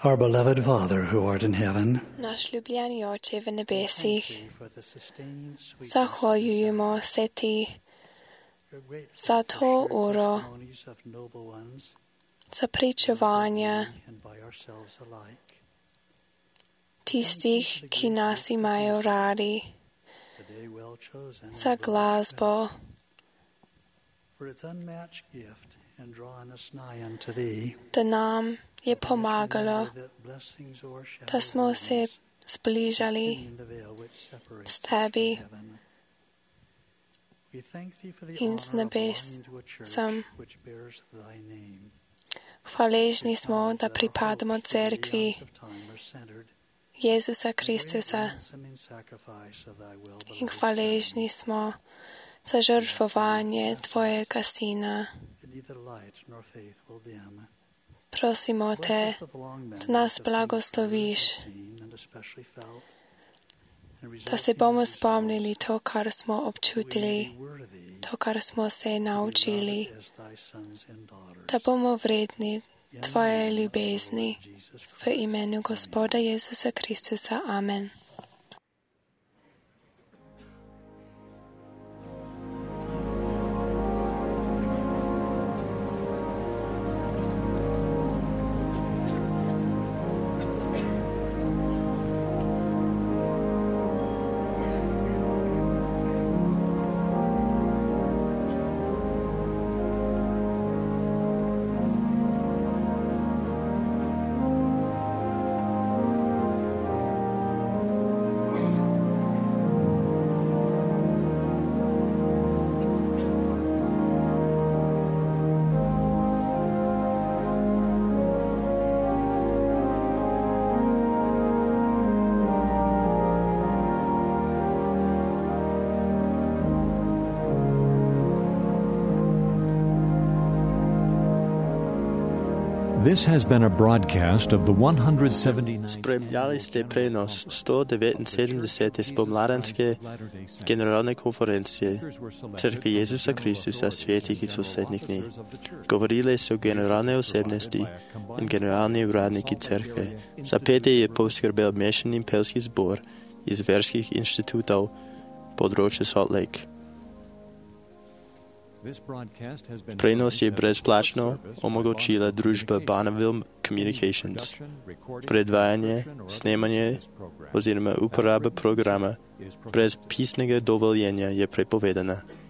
Our beloved Father who art in heaven, Náš ljubljeni Oče v nebesih, zahvaljujemo se ti za to uro, za pričevanja tistih, ki nas imajo radi, za glasbo, da nam je pomagalo, da smo se zbližali s tebi in z nebes sem. Hvaležni smo, da pripadamo cerkvi Jezusa Kristusa in hvaležni smo za žrtvovanje tvojega sina. Prosimo te, da nas blagosloviš, da se bomo spomnili to, kar smo občutili, to, kar smo se naučili, da bomo vredni tvoje ljubezni. V imenu Gospoda Jezusa Kristusa. Amen. This has been a broadcast of the one hundred seventy-ninth Spremljali ste prenos sto devetinsedemdesete spomladanske generalne konferencije Crkve Jezusa Kristusa svetih i sosednjih dni. Govorile su generalne osebnosti in generalni uradniki crkve. Za pete je poskrbel mešani pelski zbor iz verskih inštitutov področja Salt Lake. Prenos je brezplačno omogočila družba Bonneville Communications. Predvajanje, snemanje oziroma uporaba programa brez pisnega dovoljenja je prepovedana.